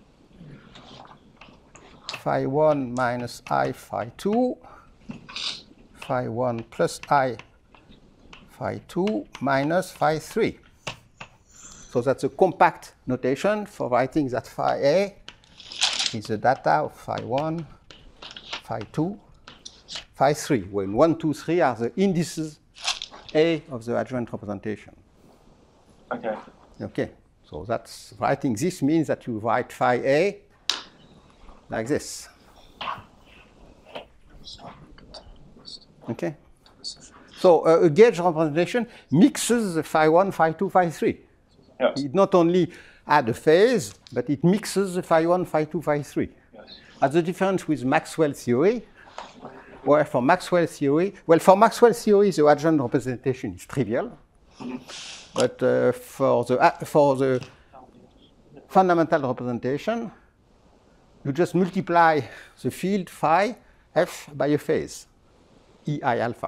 phi 1 minus I phi 2, phi 1 plus I phi 2 minus phi 3. So that's a compact notation for writing that phi A is the data of phi 1, phi 2, phi 3, when 1, 2, 3 are the indices A of the adjoint representation. Okay. Okay, so that's writing this means that you write phi A like this. Okay? So a gauge representation mixes the phi 1, phi 2, phi 3. Yes. It not only adds a phase, but it mixes the phi 1, phi 2, phi 3. Yes. That's the difference with Maxwell theory, where for Maxwell theory, well, for Maxwell theory, the adjoint representation is trivial. But for the fundamental representation, you just multiply the field phi f by a phase, ei alpha.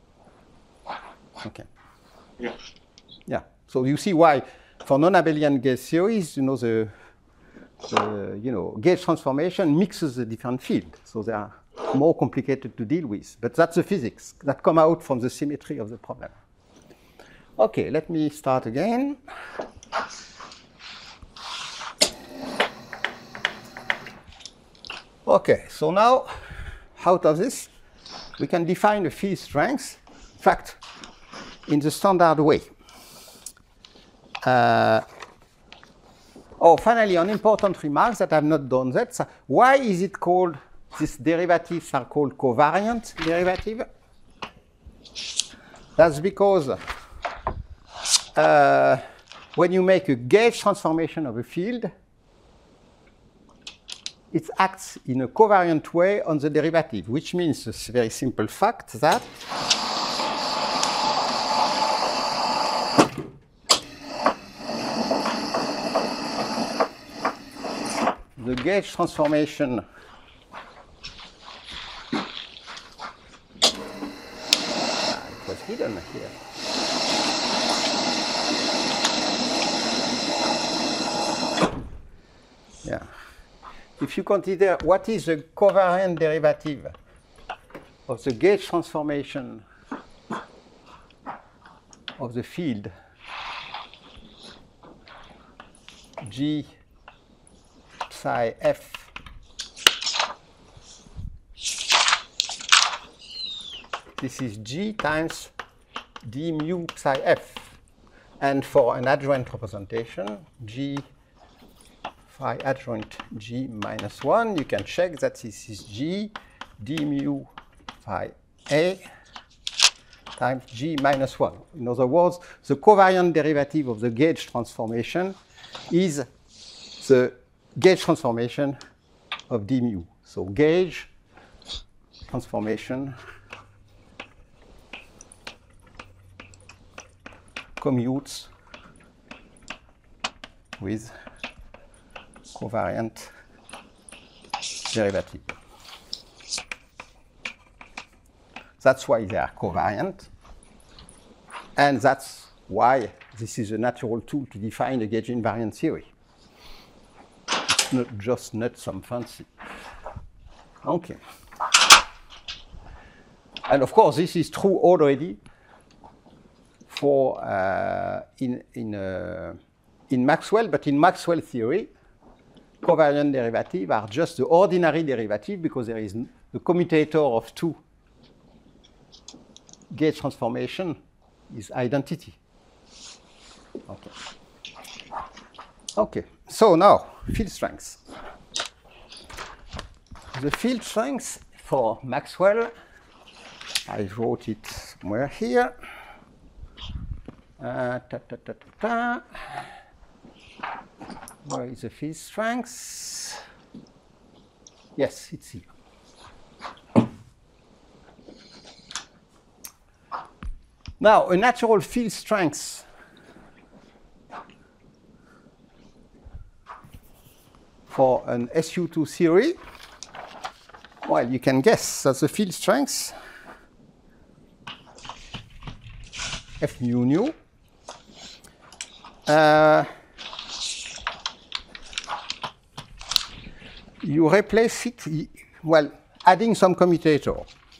Okay. Yeah. Yeah. So you see why for non-abelian gauge theories, the gauge transformation mixes the different fields, so they are more complicated to deal with. But that's the physics that come out from the symmetry of the problem. Okay, let me start again. Okay, so now out of this, we can define the field strength, in fact, in the standard way. Finally, an important remark that I've not done that. So why is it called, these derivatives are called covariant derivative? That's because when you make a gauge transformation of a field, it acts in a covariant way on the derivative, which means a very simple fact that the gauge transformation it was hidden here. Yeah. If you consider what is the covariant derivative of the gauge transformation of the field G psi f this is G times d mu psi f, and for an adjoint representation G phi adjoint G minus 1, you can check that this is G d mu phi a times G minus 1. In other words, the covariant derivative of the gauge transformation is the gauge transformation of d mu. So gauge transformation commutes with covariant derivative. That's why they are covariant, and that's why this is a natural tool to define a gauge invariant theory. It's not just some fancy. Okay. And of course, this is true already for in Maxwell, but in Maxwell theory, covariant derivatives are just the ordinary derivative because there is the commutator of two gauge transformation is identity. Okay. Okay. So now field strength. The field strength for Maxwell, I wrote it somewhere here. Where is the field strength? Yes, it's here. Now, a natural field strength for an SU2 theory, well, you can guess that the field strength F mu nu you replace it, well, adding some commutator.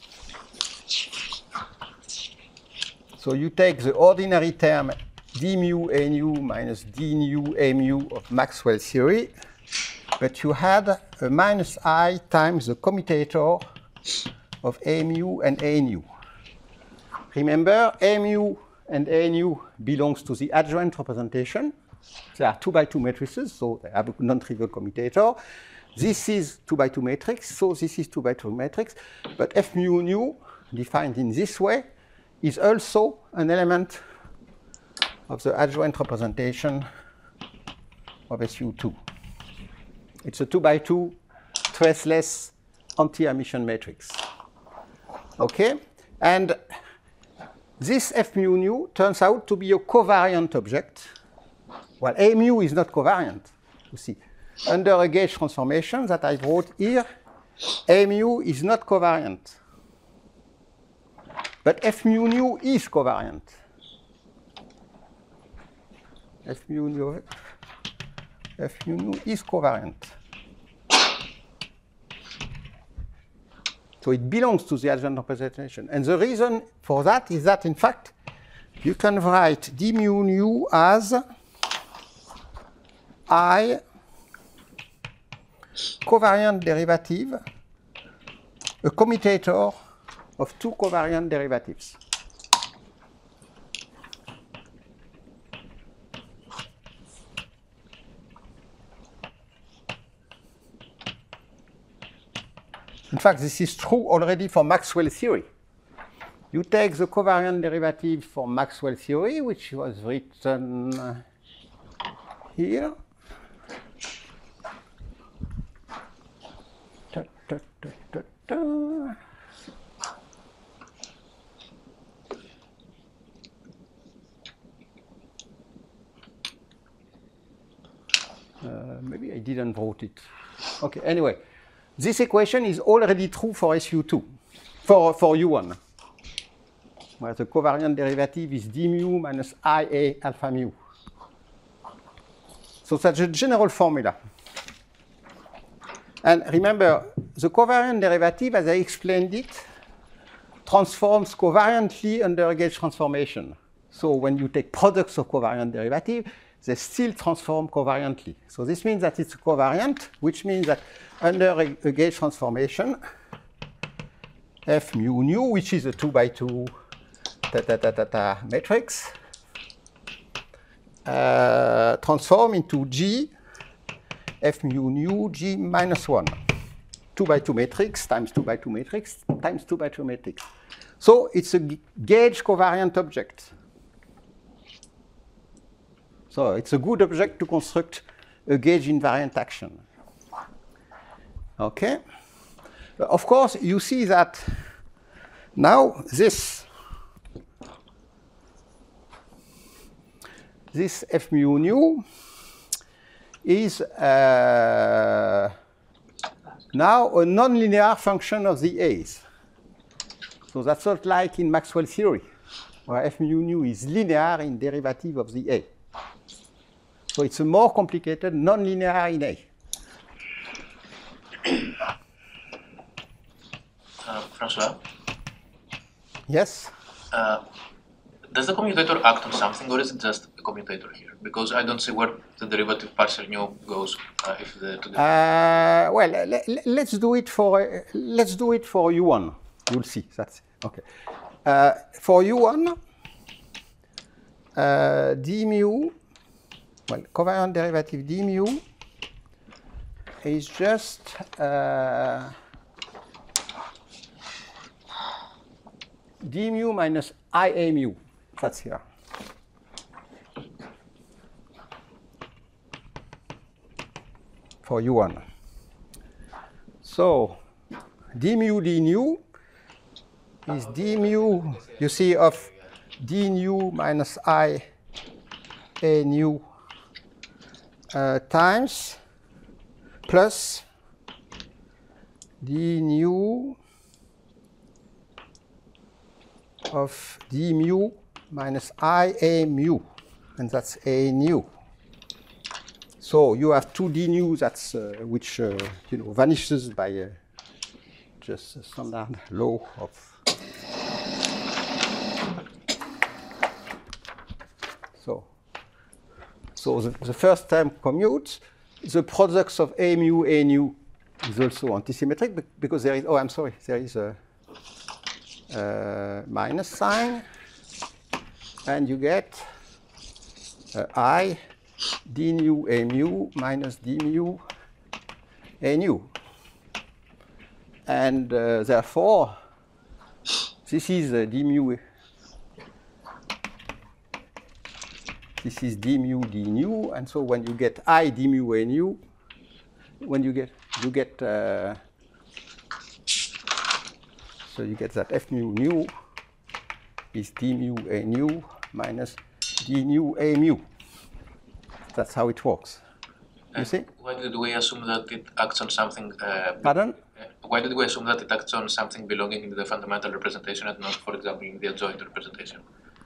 So you take the ordinary term d mu a nu minus d nu a mu of Maxwell theory, but you had a minus I times the commutator of a mu and a nu. Remember, a mu and a nu belongs to the adjoint representation. They are 2 by 2 matrices, so they have a non-trivial commutator. This is 2 by 2 matrix, so this is 2 by 2 matrix. But F mu nu defined in this way, is also an element of the adjoint representation of SU2. It's a 2x2 traceless anti-emission matrix. Okay? And this F mu nu turns out to be a covariant object. Well, A mu is not covariant, you see. Under a gauge transformation that I wrote here, A mu is not covariant. But F mu nu is covariant. F mu nu is covariant. So it belongs to the adjoint representation. And the reason for that is that, in fact, you can write d mu nu as I covariant derivative, a commutator of two covariant derivatives. In fact, this is true already for Maxwell theory. You take the covariant derivative for Maxwell theory, which was written here. Maybe I didn't wrote it. Okay, anyway. This equation is already true for SU2, for U1, where the covariant derivative is d mu minus IA alpha mu. So that's a general formula. And remember, the covariant derivative, as I explained it, transforms covariantly under a gauge transformation. So when you take products of covariant derivative, they still transform covariantly. So this means that it's covariant, which means that under a gauge transformation, F mu nu, which is a 2x2 matrix, transform into G, F mu nu, G minus 1. 2x2 matrix times 2x2 matrix times 2x2 matrix. So it's a gauge covariant object. So it's a good object to construct a gauge invariant action. Okay? Of course, you see that now this F mu nu is now a nonlinear function of the A's. So that's not like in Maxwell theory, where F mu nu is linear in derivative of the A. So it's a more complicated nonlinear in A. François? Yes? Does the commutator act on something, or is it just a commutator here? Because I don't see where the derivative partial nu goes if the two well, let's do it for U1. You'll see. That's okay. For U1, d mu. Well, covariant derivative d mu is just d mu minus IA mu. That's here. For U1. So d mu d nu is d mu, you see, of d nu minus I A nu times plus d nu of d mu minus I A mu, and that's A nu. So you have two d nu that's which vanishes by just a standard law of. So the first term commutes. The products of A mu, A nu is also antisymmetric because there is, oh, I'm sorry, there is a minus sign, and you get I d nu A mu minus d mu A nu. And therefore, This is d mu. This is d mu d nu, and so when you get I d mu a nu, when you get so you get that f mu nu is d mu a nu minus d nu a mu. That's how it works. You see? Why did we assume that it acts on something? Pardon? Why did we assume that it acts on something belonging in the fundamental representation and not, for example, in the adjoint representation?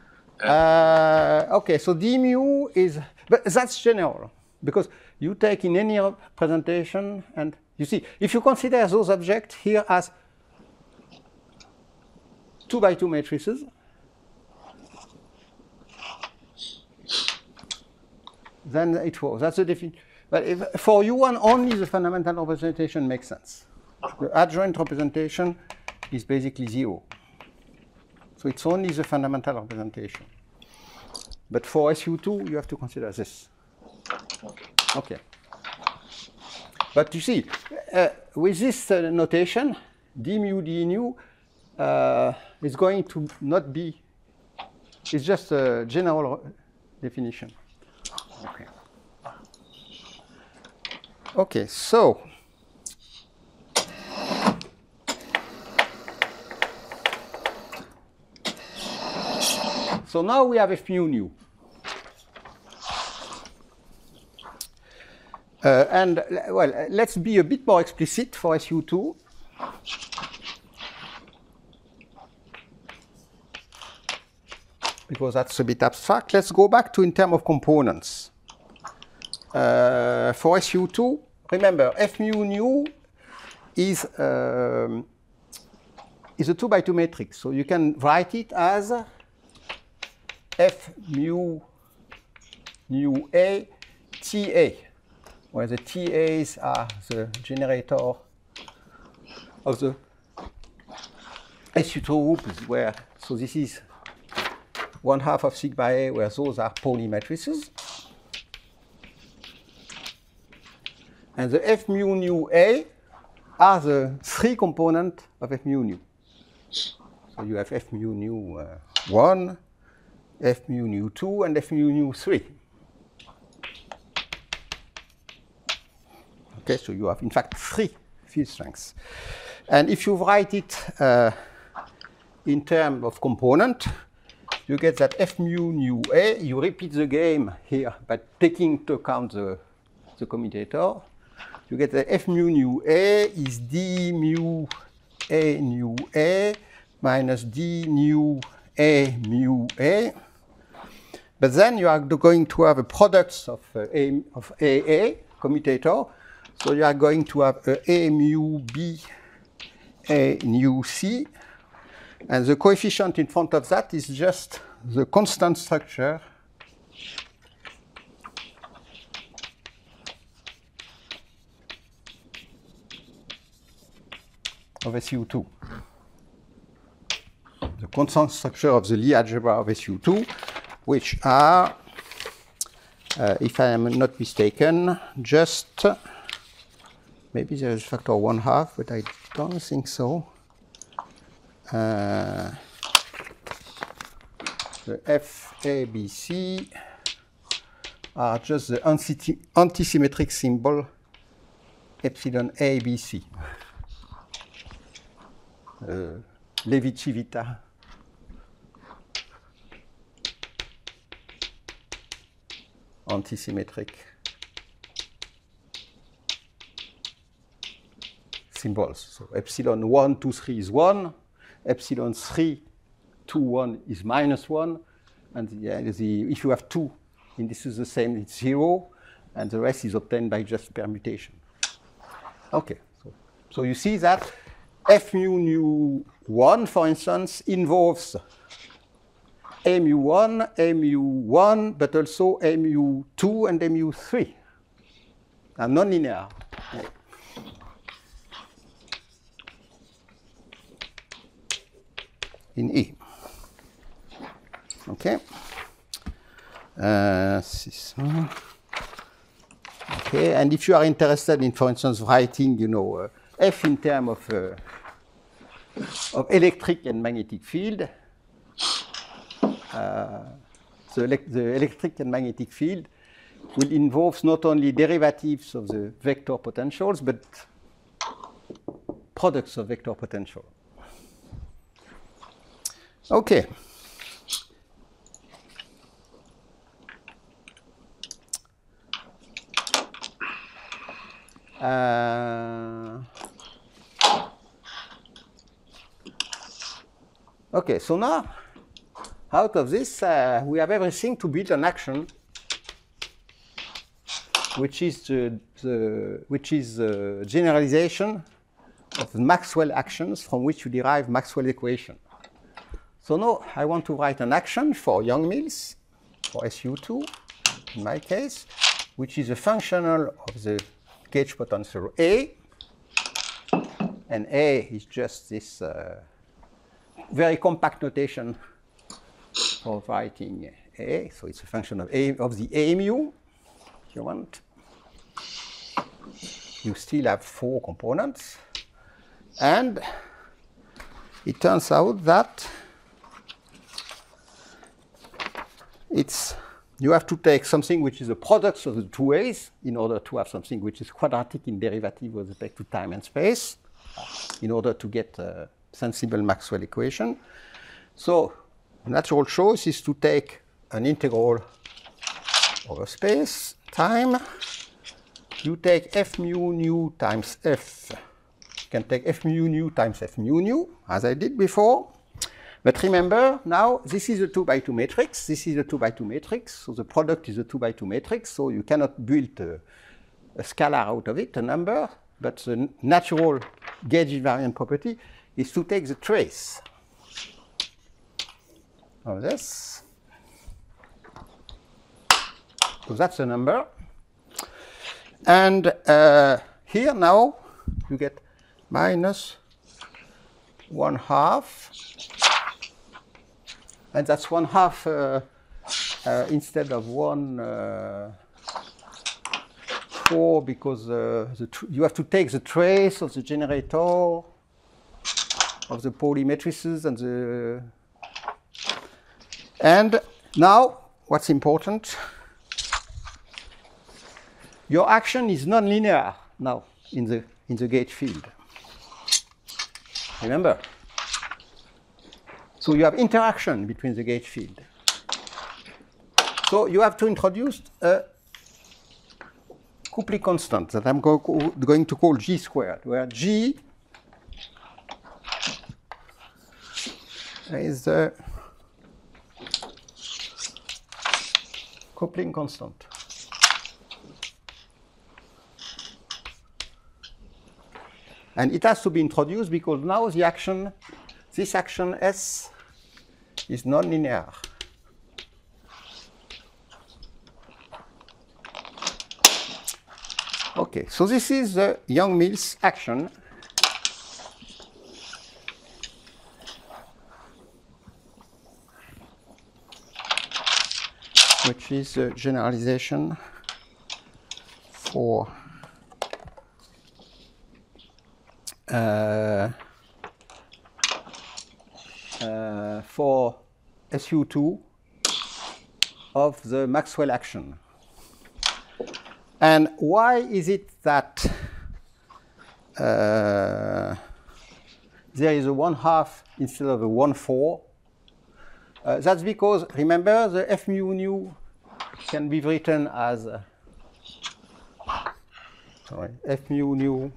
Okay, so d mu is, but that's general, because you take in any representation, and you see, if you consider those objects here as 2x2 matrices, then it works. That's the definition. But if, for U1, only the fundamental representation makes sense. The adjoint representation is basically 0. So it's only the fundamental representation. But for SU2, you have to consider this. Okay. But you see, with this notation, d mu d nu is going to not be, it's just a general definition. Okay. Okay, so now we have f mu nu. And well, let's be a bit more explicit for SU2. Because that's a bit abstract. Let's go back to in terms of components. For SU2, remember, f mu nu is a 2x2 matrix. So you can write it as f mu nu a Ta, where the TAs are the generator of the SU2 group, where, so this is 1/2 of sigma A, where those are Pauli matrices. And the f mu nu A are the 3 components of f mu nu. So you have f mu nu 1, f mu nu 2, and f mu nu 3. Okay, so you have in fact 3 field strengths. And if you write it in terms of component, you get that f mu nu A, you repeat the game here by taking into account the commutator. You get that f mu nu A is d mu A nu A minus d nu A mu A. But then you are going to have a product of AA commutator. So you are going to have A mu B A nu C. And the coefficient in front of that is just the constant structure of SU2. The constant structure of the Lie algebra of SU2, which are, if I am not mistaken, just, maybe there is factor 1/2, but I don't think so. The F, A, B, C are just the antisymmetric symbol epsilon A, B, C. Levi-Civita. Antisymmetric symbols. So epsilon 1, 2, 3 is 1. Epsilon 3, 2, 1 is -1. And if you have 2, and this is the same, it's 0. And the rest is obtained by just permutation. Okay, so you see that f mu nu 1, for instance, involves a mu 1, a mu 1, but also a mu 2 and a mu 3. Are nonlinear. In E. Okay. Okay, and if you are interested in, for instance, writing, f in terms of of electric and magnetic field. The electric and magnetic field will involve not only derivatives of the vector potentials, but products of vector potential. Okay. Okay, so now, out of this, we have everything to build an action, which is the generalization of Maxwell actions from which you derive Maxwell equation. So now I want to write an action for Yang-Mills, for SU2, in my case, which is a functional of the gauge potential A, and A is just this very compact notation for writing A, so it's a function of A of the A mu, if you want. You still have 4 components, and it turns out that you have to take something which is a product of the 2 A's in order to have something which is quadratic in derivative with respect to time and space, in order to get a sensible Maxwell equation. So natural choice is to take an integral over space, time. You take f mu nu times f. You can take f mu nu times f mu nu, as I did before. But remember, now, this is a 2 by 2 matrix. This is a 2 by 2 matrix. So the product is a 2 by 2 matrix. So you cannot build a scalar out of it, a number. But the natural gauge invariant property is to take the trace of this. So that's a number. And here now, you get minus 1/2. And that's 1/2 instead of 1/4 because you have to take the trace of the generator of the Pauli matrices and now what's important, your action is nonlinear now in the gauge field. Remember? So you have interaction between the gauge field. So you have to introduce a Coupling constant that I'm going to call G squared, where G is the coupling constant. And it has to be introduced because now the action, this action S, is nonlinear. Okay, so this is the Yang-Mills action. Which is a generalization for SU2 of the Maxwell action. And why is it that there is a 1/2 instead of a 1/4? That's because, remember, the F mu nu can be written as F mu nu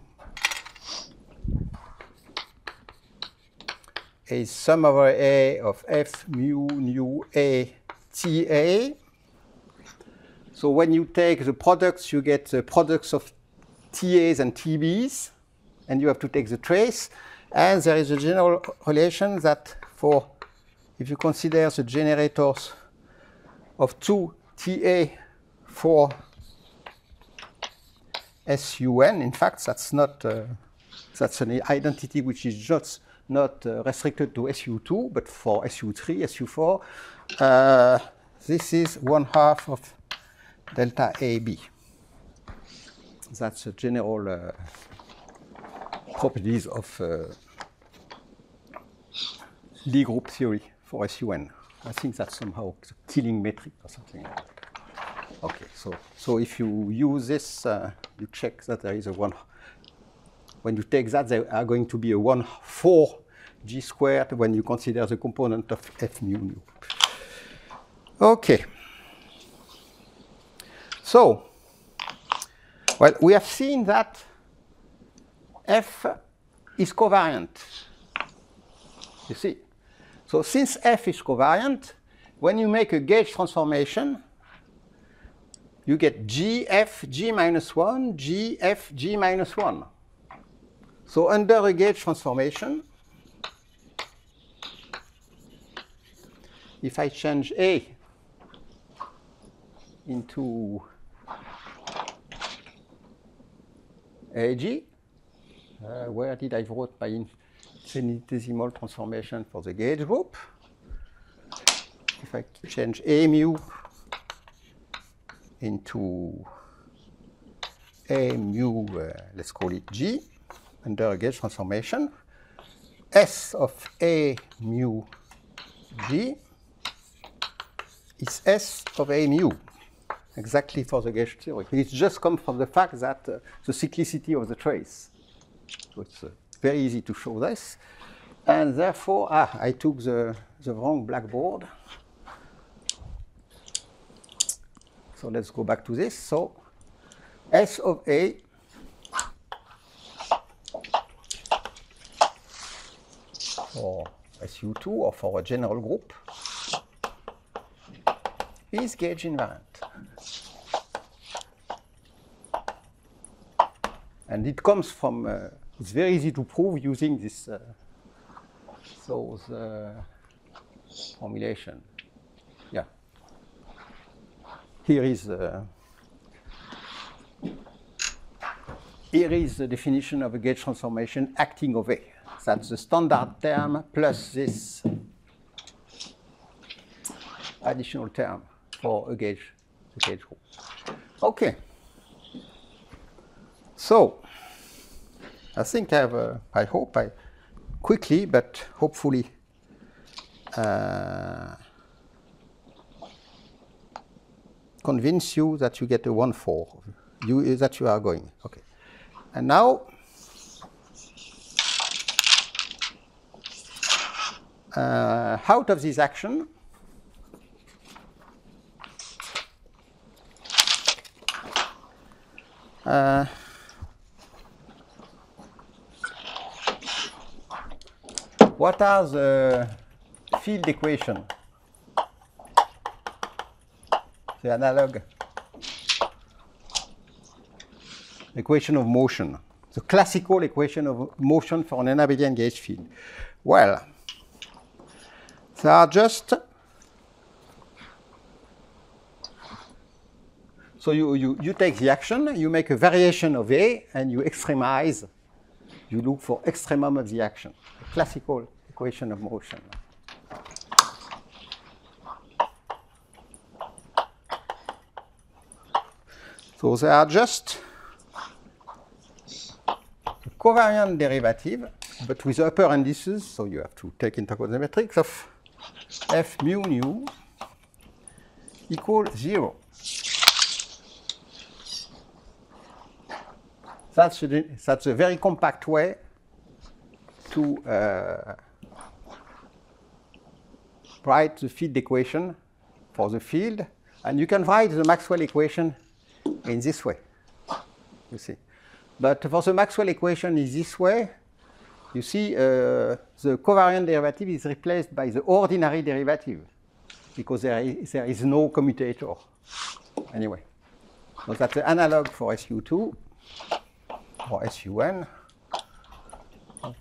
is sum over A of F mu nu A TA. So when you take the products, you get the products of TAs and TBs, and you have to take the trace. And there is a general relation that for, if you consider the generators of 2 TA for SUN, in fact, that's not that's an identity which is just not restricted to SU2, but for SU3, SU4, this is 1/2 of delta AB. That's the general properties of Lie group theory for SUN. I think that's somehow the killing metric or something like that. Okay, so if you use this, you check that there is a 1. When you take that, there are going to be a 1,4 G squared when you consider the component of F mu nu. Okay. So, well, we have seen that F is covariant. You see? So since F is covariant, when you make a gauge transformation, you get GF G minus 1, GF G minus 1. So under a gauge transformation, if I change A into AG, where did I wrote my infinitesimal transformation for the gauge group? If I change A mu into A mu, let's call it G, under a gauge transformation, S of A mu G is S of A mu, exactly for the gauge theory. It just comes from the fact that the cyclicity of the trace. So it's very easy to show this. And therefore, I took the wrong blackboard. So let's go back to this. So S of A for SU2 or for a general group is gauge invariant. And it comes from, it's very easy to prove using this formulation. Yeah. Here is the definition of a gauge transformation acting of A. That's the standard term plus this additional term for a gauge, the gauge group. Okay. So, I think I hope I quickly, but hopefully, convince you that you get a 1,4, that you are going. Okay. And now, out of this action, what are the field equations? The analog equation of motion, the classical equation of motion for an n-abelian gauge field. Well, they are just, so you take the action, you make a variation of A, and you extremize, you look for extremum of the action, the classical equation of motion. So they are just a covariant derivative, but with upper indices, so you have to take into account the matrix of F mu nu equals 0. That's a very compact way to write the field equation for the field, and you can write the Maxwell equation in this way, you see. But for the Maxwell equation in this way, you see the covariant derivative is replaced by the ordinary derivative because there is no commutator. Anyway, so that's the analog for SU2 or SUN of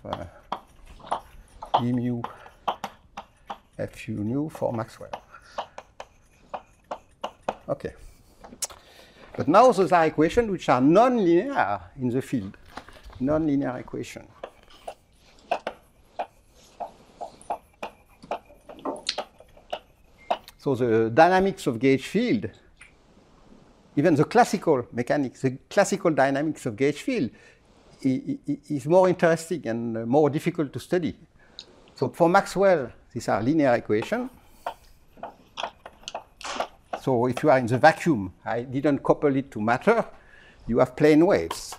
E mu FU nu for Maxwell. Okay. But now those are equations which are non-linear in the field, non-linear equation. So the dynamics of gauge field, even the classical mechanics, the classical dynamics of gauge field is more interesting and more difficult to study. So for Maxwell, these are linear equations. So if you are in the vacuum, I didn't couple it to matter, you have plane waves.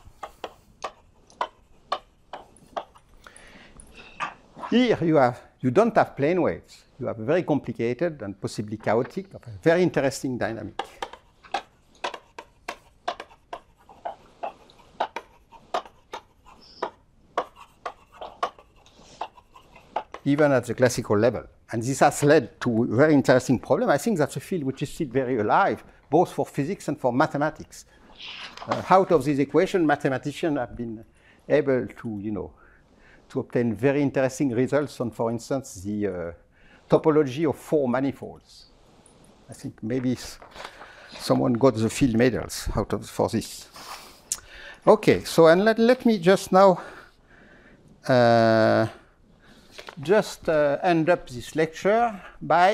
Here you don't have plane waves. You have a very complicated and possibly chaotic, but a very interesting dynamic. Even at the classical level. And this has led to a very interesting problem. I think that's a field which is still very alive, both for physics and for mathematics. Out of this equation, mathematicians have been able to, to obtain very interesting results on, for instance, the topology of 4 manifolds. I think maybe someone got the field medals for this. Okay, so and let me just now end up this lecture by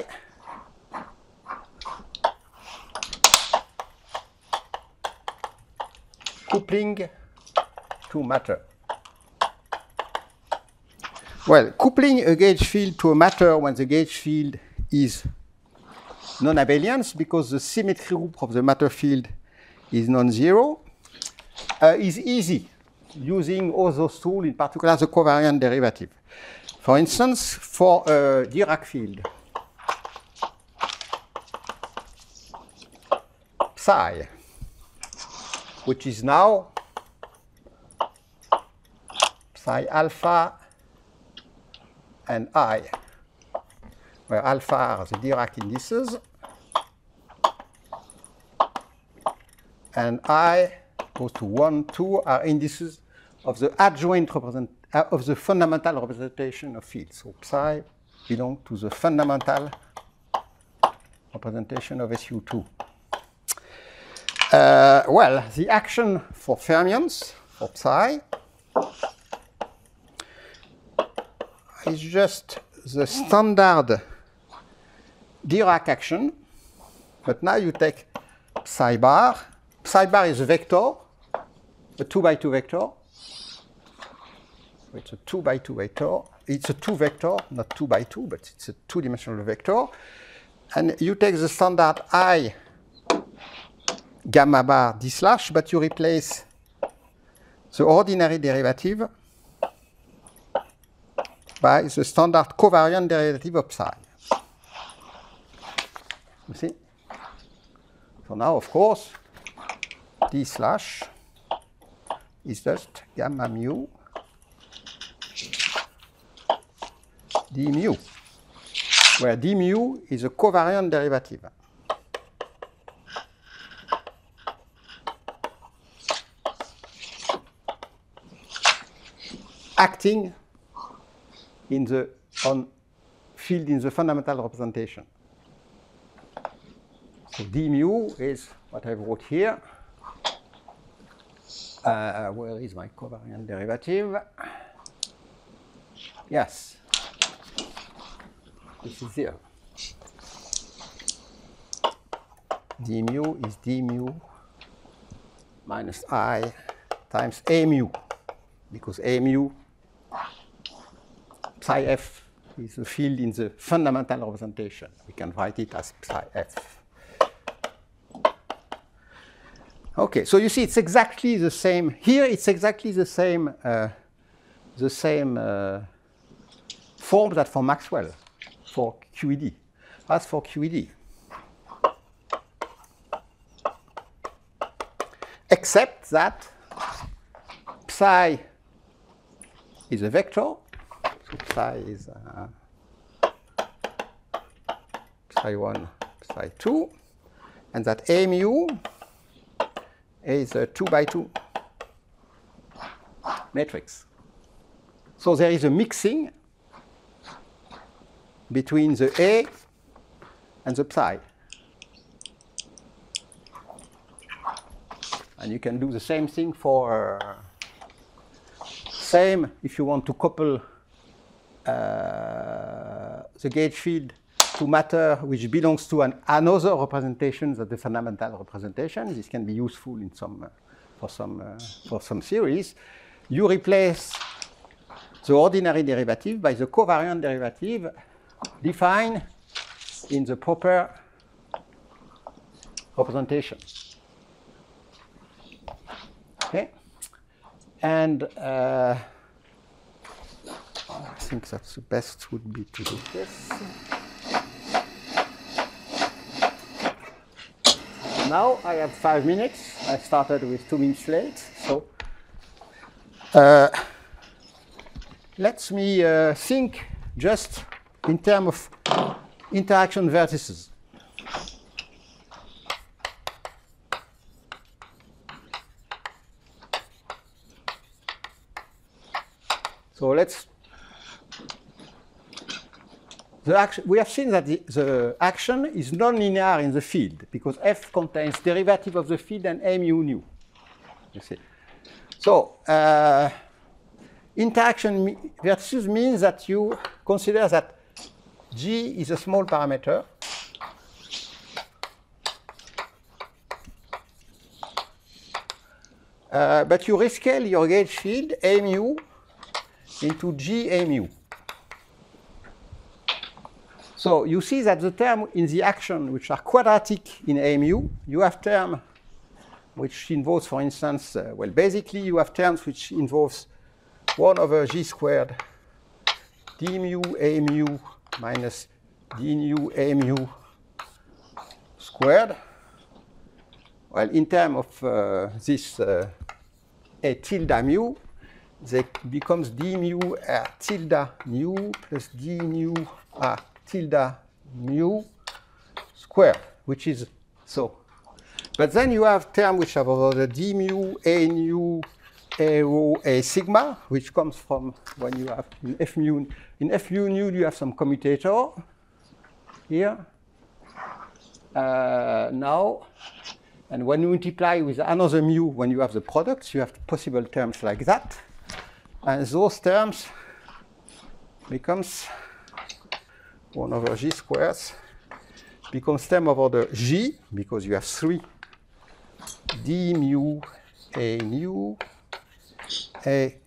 coupling to matter. Well, coupling a gauge field to a matter when the gauge field is non-abelian, because the symmetry group of the matter field is non-zero, is easy using all those tools, in particular the covariant derivative. For instance, for a Dirac field, psi, which is now psi alpha and I, where alpha are the Dirac indices, and I goes to 1, 2 are indices of the adjoint of the fundamental representation of fields. So psi belongs to the fundamental representation of SU2. Well, the action for fermions, for psi, is just the standard Dirac action, but now you take psi bar. Psi bar is a vector, a 2 by 2 vector. It's a 2 by 2 vector. It's a 2 vector, not 2 by 2, but it's a 2-dimensional vector. And you take the standard I gamma bar d slash, but you replace the ordinary derivative by the standard covariant derivative of psi. You see? So now, of course, d slash is just gamma mu d mu, where d mu is a covariant derivative. Acting in the field in the fundamental representation. So d mu is what I wrote here. Where is my covariant derivative? Yes. This is here. D mu is d mu minus I times a mu, because a mu psi f is the field in the fundamental representation. We can write it as psi f. Okay, so you see it's exactly the same. Here it's exactly the same form that for Maxwell, for QED, as for QED. Except that psi is a vector. So psi is psi 1, psi 2, and that a mu is a 2 by 2 matrix. So there is a mixing between the A and the psi. And you can do the same thing for same if you want to couple the gauge field to matter which belongs to another representation than the fundamental representation. This can be useful in for some series. You replace the ordinary derivative by the covariant derivative defined in the proper representation. Okay, and I think that's the best would be to do this. Now I have 5 minutes. I started with 2 minutes late, so let me think just in terms of interaction vertices. So we have seen that the action is non-linear in the field because F contains derivative of the field and A mu nu. You see. So interaction vertices means that you consider that G is a small parameter. But you rescale your gauge field A mu into G A mu. So you see that the term in the action which are quadratic in A mu, you have term which involves, for instance, well, basically you have terms which involves 1 over G squared d mu A mu minus d nu A mu squared. Well, in terms of this A tilde mu, that becomes d mu R tilde nu plus d nu A tilde mu squared, which is so. But then you have terms which have over the d mu A nu A rho A sigma, which comes from when you have in F mu nu you have some commutator here. Now, and when you multiply with another mu, when you have the products, you have possible terms like that. And those terms becomes 1 over G squares, becomes term over the G, because you have 3 d mu A nu A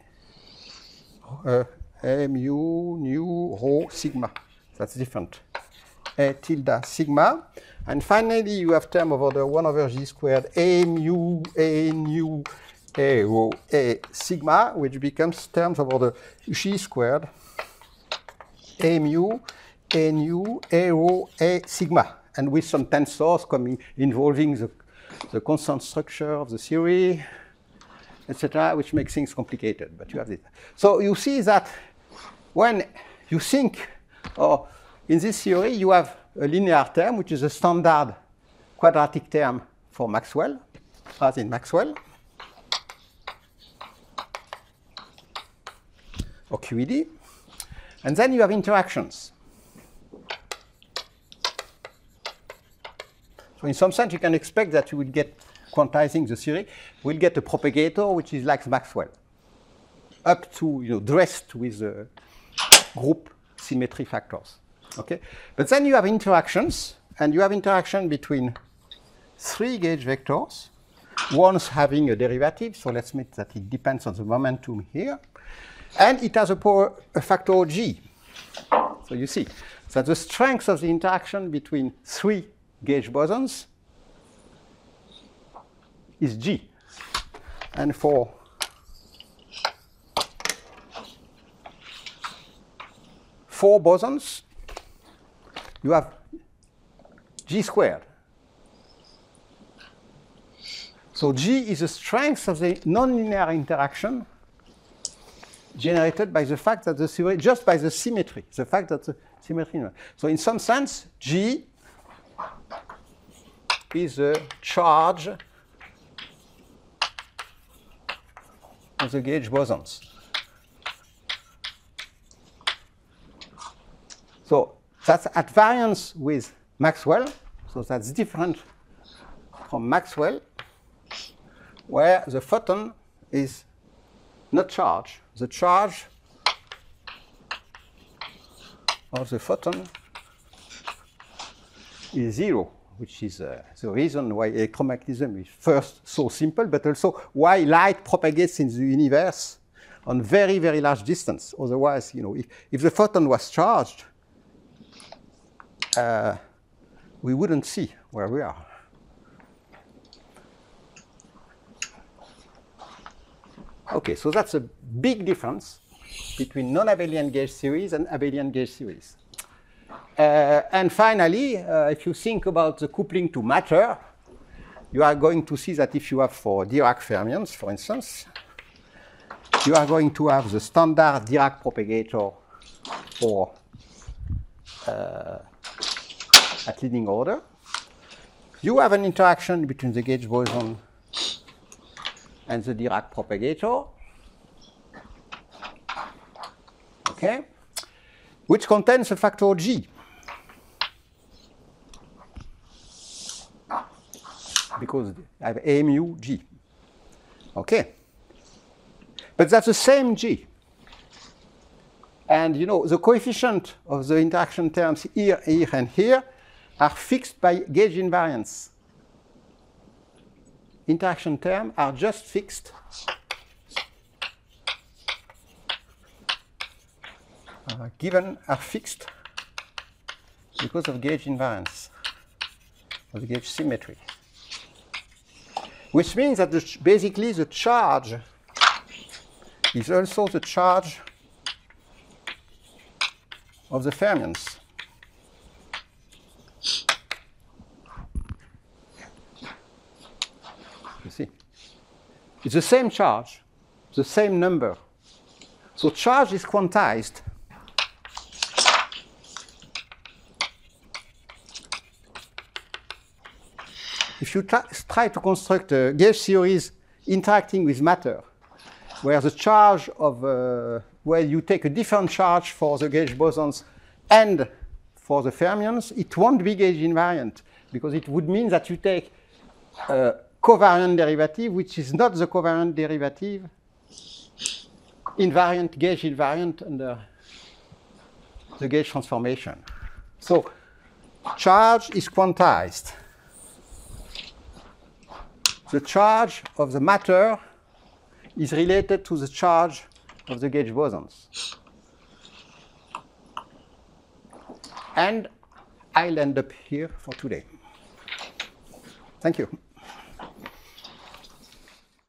mu nu rho sigma. That's different. A tilde sigma. And finally, you have term over the 1 over G squared A mu A nu A rho A sigma, which becomes terms over the G squared A mu A nu A rho A sigma. And with some tensors coming involving the constant structure of the theory, etc., which makes things complicated. But you have this. So you see that when you think, or in this theory, you have a linear term, which is a standard quadratic term for Maxwell, as in Maxwell, or QED. And then you have interactions. So in some sense, you can expect that you will get, quantizing the theory, we'll get a propagator which is like Maxwell, up to, dressed with group symmetry factors. Okay? But then you have interactions, and you have interaction between 3 gauge vectors, one's having a derivative, so let's make that it depends on the momentum here, and it has a factor G. So you see that the strength of the interaction between 3 gauge bosons is G. And for four bosons, you have G squared. So G is the strength of the nonlinear interaction generated by the fact that the theory, just by the symmetry, the fact that the symmetry. So in some sense, G is the charge of the gauge bosons. So that's at variance with Maxwell. So that's different from Maxwell, where the photon is not charged. The charge of the photon is 0, which is the reason why electromagnetism is first so simple, but also why light propagates in the universe on very, very large distance. Otherwise, you know, if the photon was charged, we wouldn't see where we are. Okay, so that's a big difference between non-abelian gauge series and abelian gauge series. And finally, if you think about the coupling to matter, you are going to see that if you have for Dirac fermions, for instance, you are going to have the standard Dirac propagator for at leading order. You have an interaction between the gauge boson and the Dirac propagator, okay, which contains a factor G. Because I have A mu G. Okay. But that's the same G. And you know, the coefficient of the interaction terms here, here, and here are fixed by gauge invariance. Interaction terms are just fixed. Are fixed because of gauge invariance, of the gauge symmetry. Which means that basically the charge is also the charge of the fermions. You see? It's the same charge, the same number. So charge is quantized. If you try to construct a gauge series interacting with matter, where the charge of, where you take a different charge for the gauge bosons and for the fermions, it won't be gauge invariant, because it would mean that you take a covariant derivative, which is not the covariant derivative, invariant, gauge invariant under the gauge transformation. So charge is quantized. The charge of the matter is related to the charge of the gauge bosons. And I'll end up here for today. Thank you.